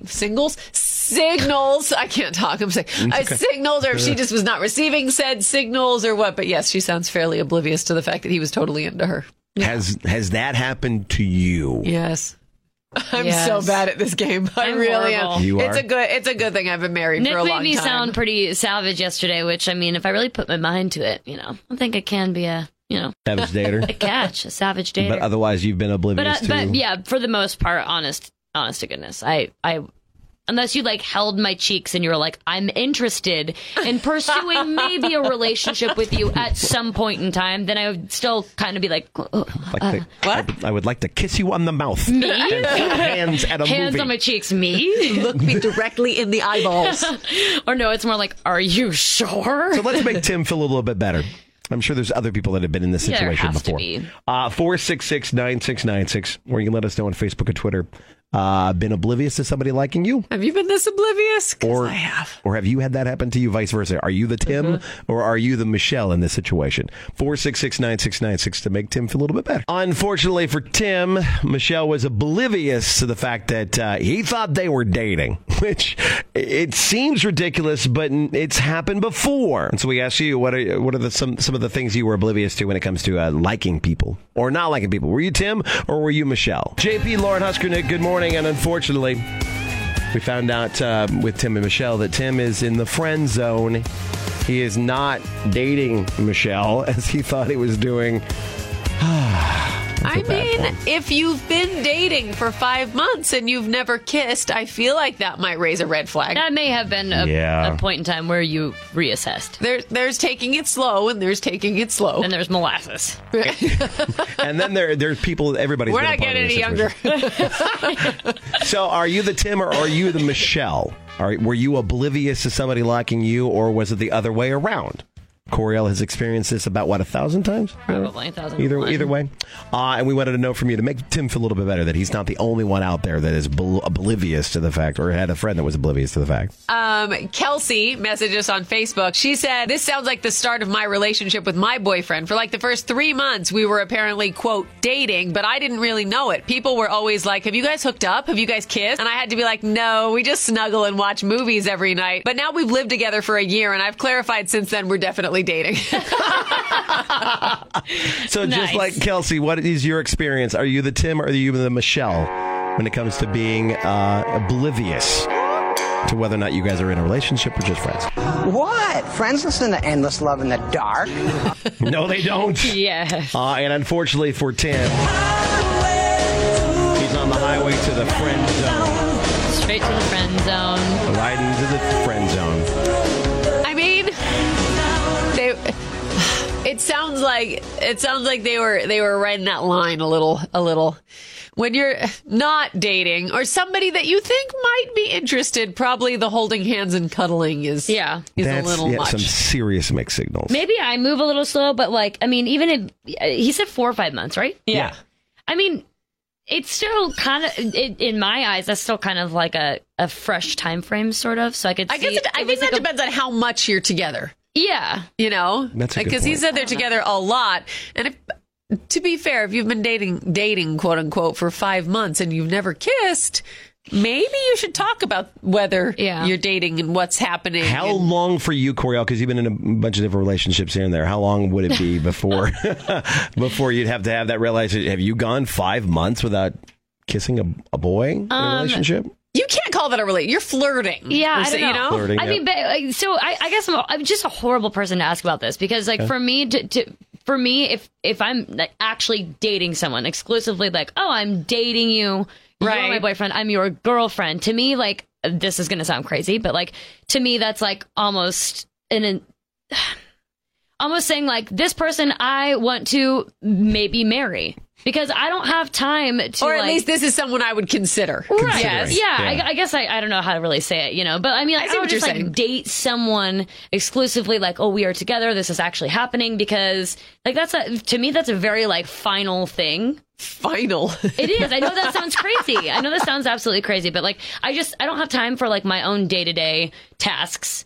I can't talk. I'm saying signals, or if she just was not receiving said signals or what. But yes, she sounds fairly oblivious to the fact that he was totally into her. Yeah. Has that happened to you? Yes. I'm so bad at this game. I really am. You are? It's a good thing I've been married Nick for a long time. made me sound pretty savage yesterday, which, I mean, if I really put my mind to it, I think it can be a savage dater. a savage dater. But otherwise, you've been oblivious to... But yeah, for the most part, honest to goodness, I unless you like held my cheeks and you were like, I'm interested in pursuing maybe a relationship with you at some point in time, then I would still kind of be like, what? I would like to kiss you on the mouth. Me? And put hands at a Hands movie. on my cheeks. Me? Look me directly in the eyeballs. Or no, it's more like, are you sure? So let's make Tim feel a little bit better. I'm sure there's other people that have been in this situation there has before. To be. 466-9696, or you can let us know on Facebook and Twitter. Been oblivious to somebody liking you? Have you been this oblivious? 'Cause Or I have. Or have you had that happen to you, vice versa? Are you the Tim or are you the Michelle in this situation? 466-9696 to make Tim feel a little bit better. Unfortunately for Tim, Michelle was oblivious to the fact that he thought they were dating, which it seems ridiculous, but it's happened before. And so we asked you, what are some of the things you were oblivious to when it comes to liking people or not liking people? Were you Tim or were you Michelle? JP, Lauren, Husker Nick, good morning. And unfortunately, we found out with Tim and Michelle that Tim is in the friend zone. He is not dating Michelle as he thought he was doing. I mean, if you've been dating for 5 months and you've never kissed, I feel like that might raise a red flag. That may have been a point in time where you reassessed. There's taking it slow and there's taking it slow. And there's molasses. And then there's people, everybody's We're been a not part getting of any this younger. So are you the Tim or are you the Michelle? Were you oblivious to somebody liking you or was it the other way around? Coriel has experienced this about, 1,000 times? Probably 1,000. Either way. And we wanted to know from you to make Tim feel a little bit better that he's not the only one out there that is oblivious to the fact or had a friend that was oblivious to the fact. Kelsey messaged us on Facebook. She said, this sounds like the start of my relationship with my boyfriend. For like the first 3 months, we were apparently, quote, dating, but I didn't really know it. People were always like, have you guys hooked up? Have you guys kissed? And I had to be like, no, we just snuggle and watch movies every night. But now we've lived together for a year, and I've clarified since then we're definitely dating. So just like Kelsey, what is your experience? Are you the Tim or are you the Michelle when it comes to being oblivious to whether or not you guys are in a relationship or just friends? What? Friends listen to Endless Love in the Dark? No, they don't. Yes. And unfortunately for Tim, he's on the highway to the friend zone. Straight to the friend zone. Right into the friend zone. I mean, it sounds like they were riding that line a little. When you're not dating or somebody that you think might be interested, probably the holding hands and cuddling is a little much. Some serious mixed signals. Maybe I move a little slow, but like, I mean, even if he said 4 or 5 months, right? Yeah. I mean, it's still kind of, in my eyes, that's still kind of like a fresh time frame, sort of. So I could see. I think that depends on how much you're together. Yeah. You know? That's a good because he point. said they're together a lot. And to be fair, if you've been dating, quote unquote, for 5 months and you've never kissed, maybe you should talk about whether you're dating and what's happening. How long for you, Coriel? Because you've been in a bunch of different relationships here and there. How long would it be before you'd have to have that realization? Have you gone 5 months without kissing a boy in a relationship? You can't call that a relationship. You're flirting. Yeah, I don't know. You know? Flirting, I mean, but, so I guess I'm just a horrible person to ask about this because, like, for me, if I'm like, actually dating someone exclusively, like, oh, I'm dating you, you're my boyfriend, I'm your girlfriend. To me, like, this is gonna sound crazy, but like, to me, that's like almost saying like, this person I want to maybe marry. Because I don't have time to, or at least this is someone I would consider. Right. Yes. Yeah. I guess I don't know how to really say it, you know. But I mean, I don't just like date someone exclusively like, oh, we are together. This is actually happening because like to me, that's a very like final thing. Final. It is. I know that sounds crazy. I know that sounds absolutely crazy. But like, I don't have time for like my own day-to-day tasks.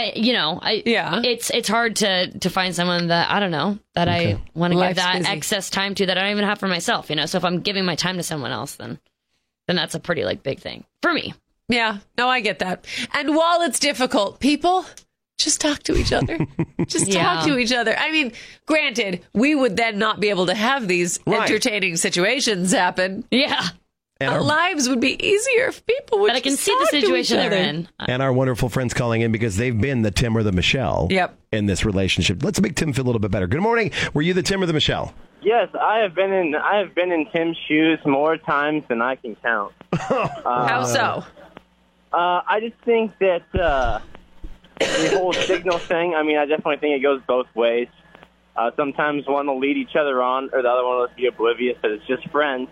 It's hard to find someone that I don't know that I want to give that excess time to that I don't even have for myself, you know. So if I'm giving my time to someone else, then that's a pretty like big thing for me. Yeah, no, I get that. And while it's difficult, people just talk to each other. Just talk to each other. I mean, granted, we would then not be able to have these entertaining situations happen. Yeah. And our lives would be easier if people would. But I can see the situation they're in. And our wonderful friends calling in because they've been the Tim or the Michelle in this relationship. Let's make Tim feel a little bit better. Good morning. Were you the Tim or the Michelle? Yes, I have been in Tim's shoes more times than I can count. How so? I just think that the whole signal thing, I mean, I definitely think it goes both ways. Sometimes one will lead each other on, or the other one will be oblivious that it's just friends.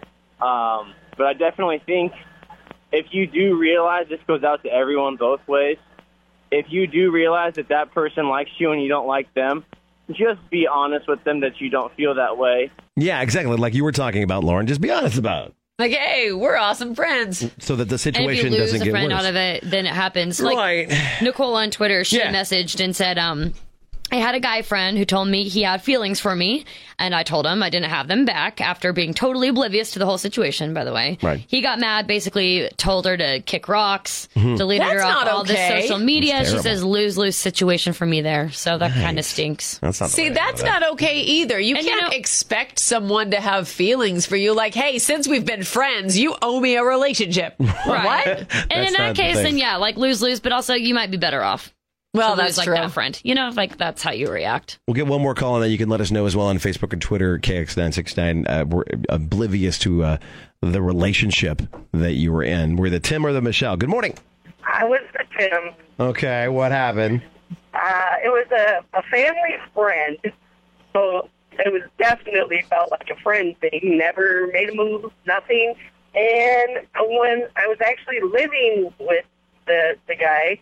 But I definitely think if you do realize, this goes out to everyone both ways, if you do realize that that person likes you and you don't like them, just be honest with them that you don't feel that way. Yeah, exactly. Like you were talking about, Lauren. Just be honest about it. Like, hey, we're awesome friends. So that the And situation if you lose doesn't a get friend worse. out of it, then it happens. Like Right. Nicole on Twitter, she Yeah. messaged and said, I had a guy friend who told me he had feelings for me, and I told him I didn't have them back after being totally oblivious to the whole situation, by the way. Right. He got mad, basically told her to kick rocks, Mhm. deleted her That's off not all the okay. social media. That's She terrible. says lose-lose situation for me there, so that kind of stinks. That's not the See, way that's to do it. not okay either. You And, can't expect someone to have feelings for you. Like, hey, since we've been friends, you owe me a relationship. Right. What? And That's in not that the case, thing. then yeah, like lose-lose, but also you might be better off. Well, to lose, that's like true. that friend. You know, like that's how you react. We'll get one more call, and then you can let us know as well on Facebook and Twitter, KX969. We're oblivious to the relationship that you were in. We're the Tim or the Michelle. Good morning. I was the Tim. Okay, what happened? It was a family friend, so it was definitely felt like a friend thing. Never made a move, nothing. And when I was actually living with the guy,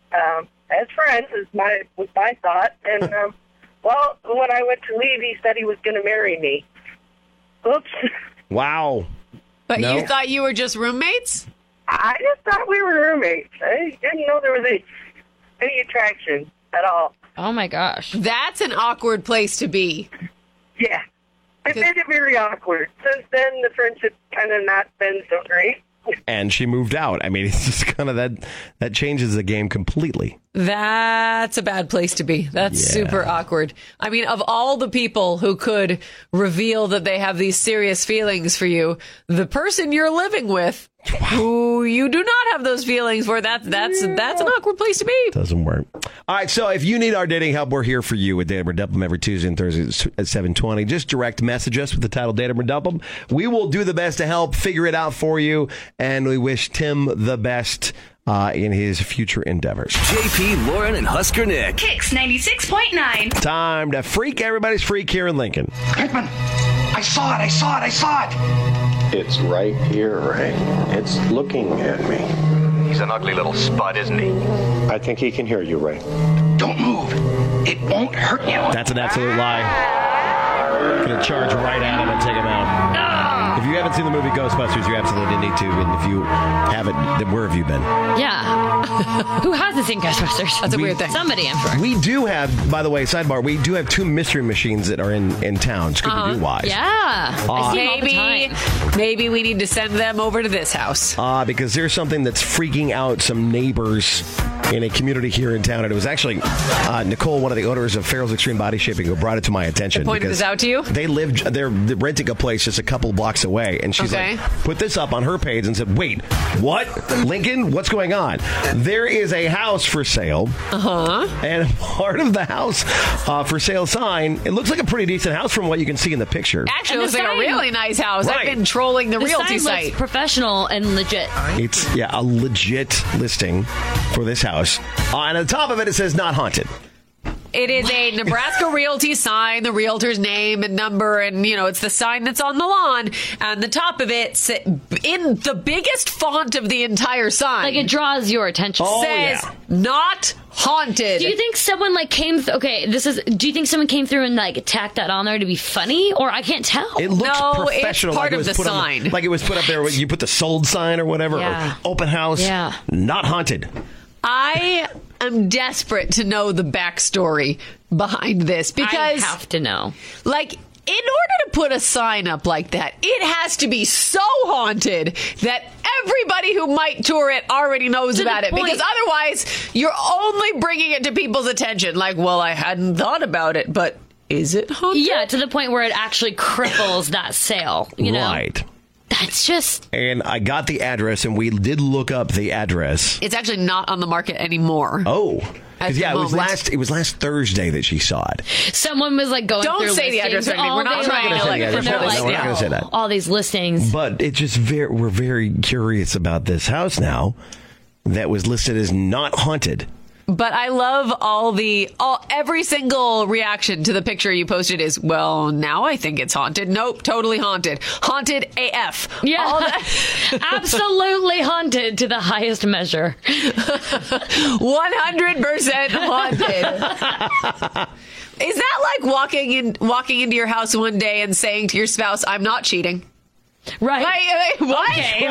as friends, was my thought. And well, when I went to leave, he said he was going to marry me. Oops. Wow. But No. you thought you were just roommates? I just thought we were roommates. I didn't know there was any attraction at all. Oh my gosh. That's an awkward place to be. Yeah. It made it very awkward. Since then, the friendship's kind of not been so great. And she moved out. I mean, it's just kind of that changes the game completely. That's a bad place to be. That's Yeah. super awkward. I mean, of all the people who could reveal that they have these serious feelings for you, the person you're living with, who you do not have those feelings for, that's an awkward place to be. Doesn't work. All right, so if you need our dating help, we're here for you with Datum or Dump 'em every Tuesday and Thursday at 7:20. Just direct message us with the title Datum or Dump 'em. We will do the best to help figure it out for you, and we wish Tim the best in his future endeavors. JP, Lauren, and Husker Nick. Kicks 96.9. Time to freak everybody's freak here in Lincoln. Hickman, I saw it. It's right here, Ray. It's looking at me. He's an ugly little spud, isn't he? I think he can hear you, Ray. Don't move. It won't hurt you. That's an absolute lie. Gonna charge right at him and take him out. If you haven't seen the movie Ghostbusters, you absolutely need to. And if you haven't, then where have you been? Yeah. Who hasn't seen Ghostbusters? That's a weird thing. Somebody, I'm sure. We do have, by the way, sidebar, we do have 2 mystery machines that are in town, Scooby-Doo wise. Yeah. I see them all the time. Maybe we need to send them over to this house. Because there's something that's freaking out some neighbors in a community here in town. And it was actually Nicole, one of the owners of Farrell's Extreme Body Shaping, who brought it to my attention. They pointed because this out to you? They're renting a place just a couple blocks away. And she's Okay. like, put this up on her page and said, wait, what? Lincoln? What's going on? There is a house for sale. Uh-huh. And part of the house for sale sign, it looks like a pretty decent house from what you can see in the picture. Actually, it And looks the like a sign- really nice house. Right. I've been trolling the realty sign looks site. professional and legit. It's, a legit listing for this house. And on the top of it, it says not haunted. It is a Nebraska Realty sign, the realtor's name and number, and, it's the sign that's on the lawn. And the top of it, in the biggest font of the entire sign, Like it draws your attention. says, not haunted. Do you think someone came? Do you think someone came through and tacked that on there to be funny, or I can't tell? It looks No, it's professional. part like it of was the put sign. like it was put up there. You put the sold sign or whatever, Yeah. or open house. Yeah. Not haunted. I am desperate to know the backstory behind this because I have to know. in order to put a sign up like that, it has to be so haunted that everybody who might tour it already knows To the about it. point- Because otherwise, you're only bringing it to people's attention. Like, well, I hadn't thought about it, but is it haunted? Yeah, to the point where it actually cripples that sale. You know, Right. that's just And I got the address, and we did look up the address. It's actually not on the market anymore. Oh. At Because, the it was moment. it was last Thursday that she saw it. someone was going. Don't through say the address or listings anything. We're not all day trying to long, say the and address. they're No, like, we're not gonna say that. all these listings. But it just we're very curious about this house now. that was listed as not haunted. But I love every single reaction to the picture you posted is, well, now I think it's haunted. Nope, totally haunted. Haunted AF. Yeah. Absolutely haunted to the highest measure. 100% haunted. Is that like walking into your house one day and saying to your spouse, I'm not cheating? Right. What? Okay,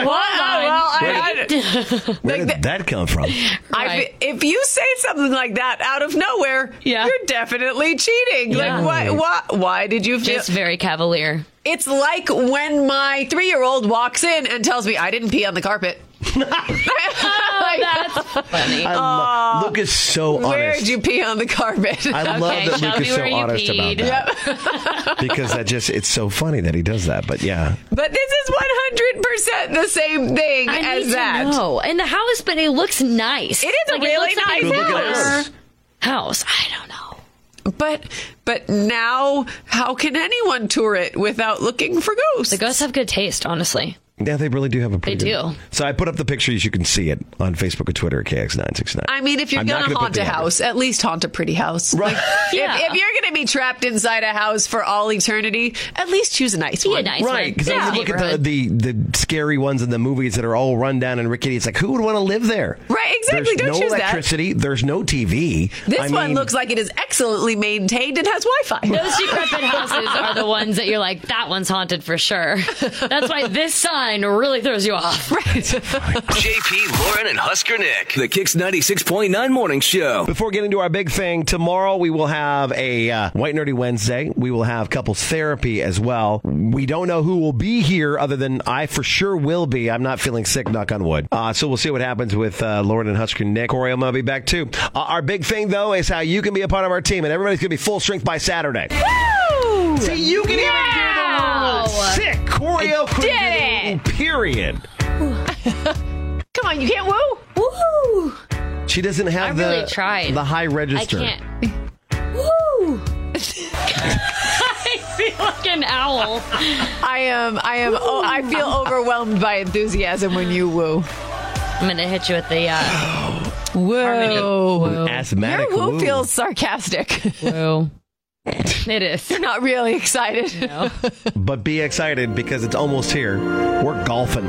Where did that come from? If you say something like that out of nowhere, you're definitely cheating. Yeah. Like, why did you feel... Just very cavalier. It's like when my 3-year-old walks in and tells me, I didn't pee on the carpet. That's funny. Luke is so honest. Where'd you pee on the carpet? I love that Luke is so honest about that. Because it's so funny that he does that. But yeah. But this is 100% the same thing as that. No, and the house, but it looks nice. It is a really nice house. I don't know. But now, how can anyone tour it without looking for ghosts? The ghosts have good taste, honestly. Yeah, they really do have a pretty They good... do. So I put up the pictures. You can see it on Facebook and Twitter at KX969. I mean, if you're going to haunt a house, at least haunt a pretty house. Right. Like, if you're going to be trapped inside a house for all eternity, at least choose a nice one. Right, because I look at the scary ones in the movies that are all run down and rickety. It's like, who would want to live there? Right, exactly. There's Don't no choose electricity. There's no TV. This one looks like it is excellently maintained and has Wi-Fi. Those decrepit houses are the ones that you're like, that one's haunted for sure. That's why this sign really throws you off. Right. JP, Lauren, and Husker Nick. The Kicks 96.9 Morning Show. Before getting to our big thing, tomorrow we will have a White Nerdy Wednesday. We will have couples therapy as well. We don't know who will be here other than I for sure will be. I'm not feeling sick, knock on wood. So we'll see what happens with Lauren and Husker Nick. Corey, I'm going to be back too. Our big thing, though, is how you can be a part of our team, and everybody's going to be full strength by Saturday. Woo! See, you can even do the sick choreo. Did it! Period. Come on, you can't woo? Woo! She doesn't have the high register. I can't. Woo! I feel like an owl. I feel overwhelmed by enthusiasm when you woo. I'm going to hit you with the whoa. Harmony. Asthmatic Your woo feels sarcastic. Woo. It is. You're not really excited. No. But be excited because it's almost here. We're golfing.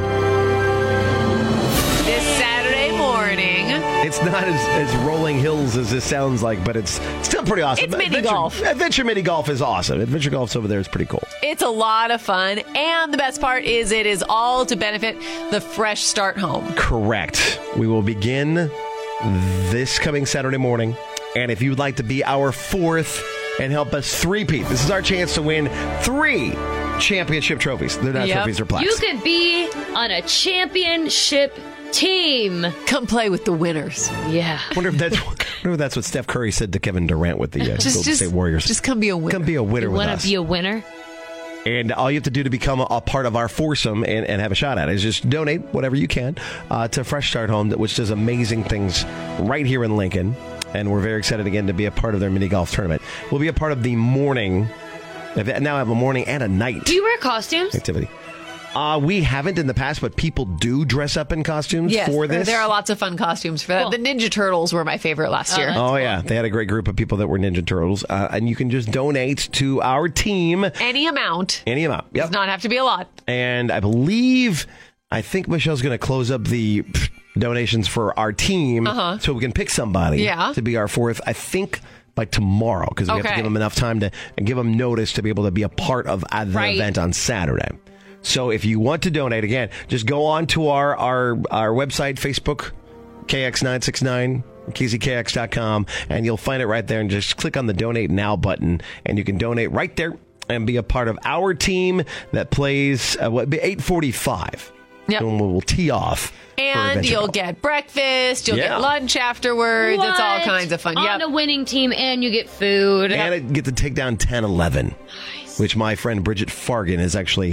This Saturday morning. It's not as rolling hills as this sounds like, but it's still pretty awesome. It's mini golf. Adventure mini golf is awesome. Adventure golf's over there is pretty cool. It's a lot of fun. And the best part is it is all to benefit the Fresh Start Home. Correct. We will begin this coming Saturday morning. And if you'd like to be our fourth and help us three-peat, this is our chance to win 3 championship trophies. They're not trophies, they're plaques. You could be on a championship team. Come play with the winners. Yeah. I wonder if that's what Steph Curry said to Kevin Durant with the Golden State Warriors. Just come be a winner. Come be a winner with us. Want to be a winner? And all you have to do to become a part of our foursome and have a shot at it is just donate whatever you can to Fresh Start Home, which does amazing things right here in Lincoln. And we're very excited again to be a part of their mini golf tournament. We'll be a part of the morning. Now I have a morning and a night. Do you wear costumes? Activity. We haven't in the past, but people do dress up in costumes for this. There are lots of fun costumes for that. Cool. The Ninja Turtles were my favorite last year. Oh, yeah. They had a great group of people that were Ninja Turtles. And you can just donate to our team. Any amount. Yep. Does not have to be a lot. And I think Michelle's going to close up the donations for our team so we can pick somebody to be our fourth, I think, by tomorrow, because we have to give them enough time to and give them notice to be able to be a part of the event on Saturday. So if you want to donate, again, just go on to our website, Facebook, KX969, KZKX.com, and you'll find it right there, and just click on the Donate Now button, and you can donate right there and be a part of our team that plays 8:45. Yep. And we'll tee off. And you'll get breakfast. You'll get lunch afterwards. What? It's all kinds of fun. On a winning team, and you get food. And I get to take down 10-11, which my friend Bridget Fargan is actually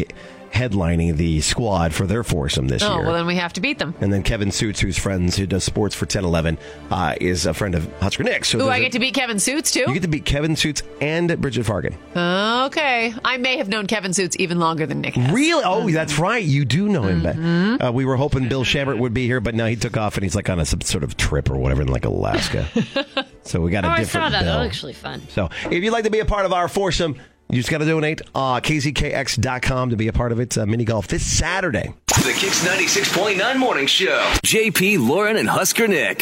headlining the squad for their foursome this year. Oh, well, then we have to beat them. And then Kevin Suits, who does sports for 1011, is a friend of Husker Nick. So I get to beat Kevin Suits, too? You get to beat Kevin Suits and Bridget Fargan. Okay. I may have known Kevin Suits even longer than Nick has. Really? Oh, that's right. You do know him. But, we were hoping Bill Shambert would be here, but now he took off and he's like on some sort of trip or whatever in like Alaska. So we got a different I saw that. Bill. That was actually fun. So if you'd like to be a part of our foursome, you just got to donate kzkx.com to be a part of it. Mini golf this Saturday. The Kicks 96.9 Morning Show. JP, Lauren, and Husker Nick.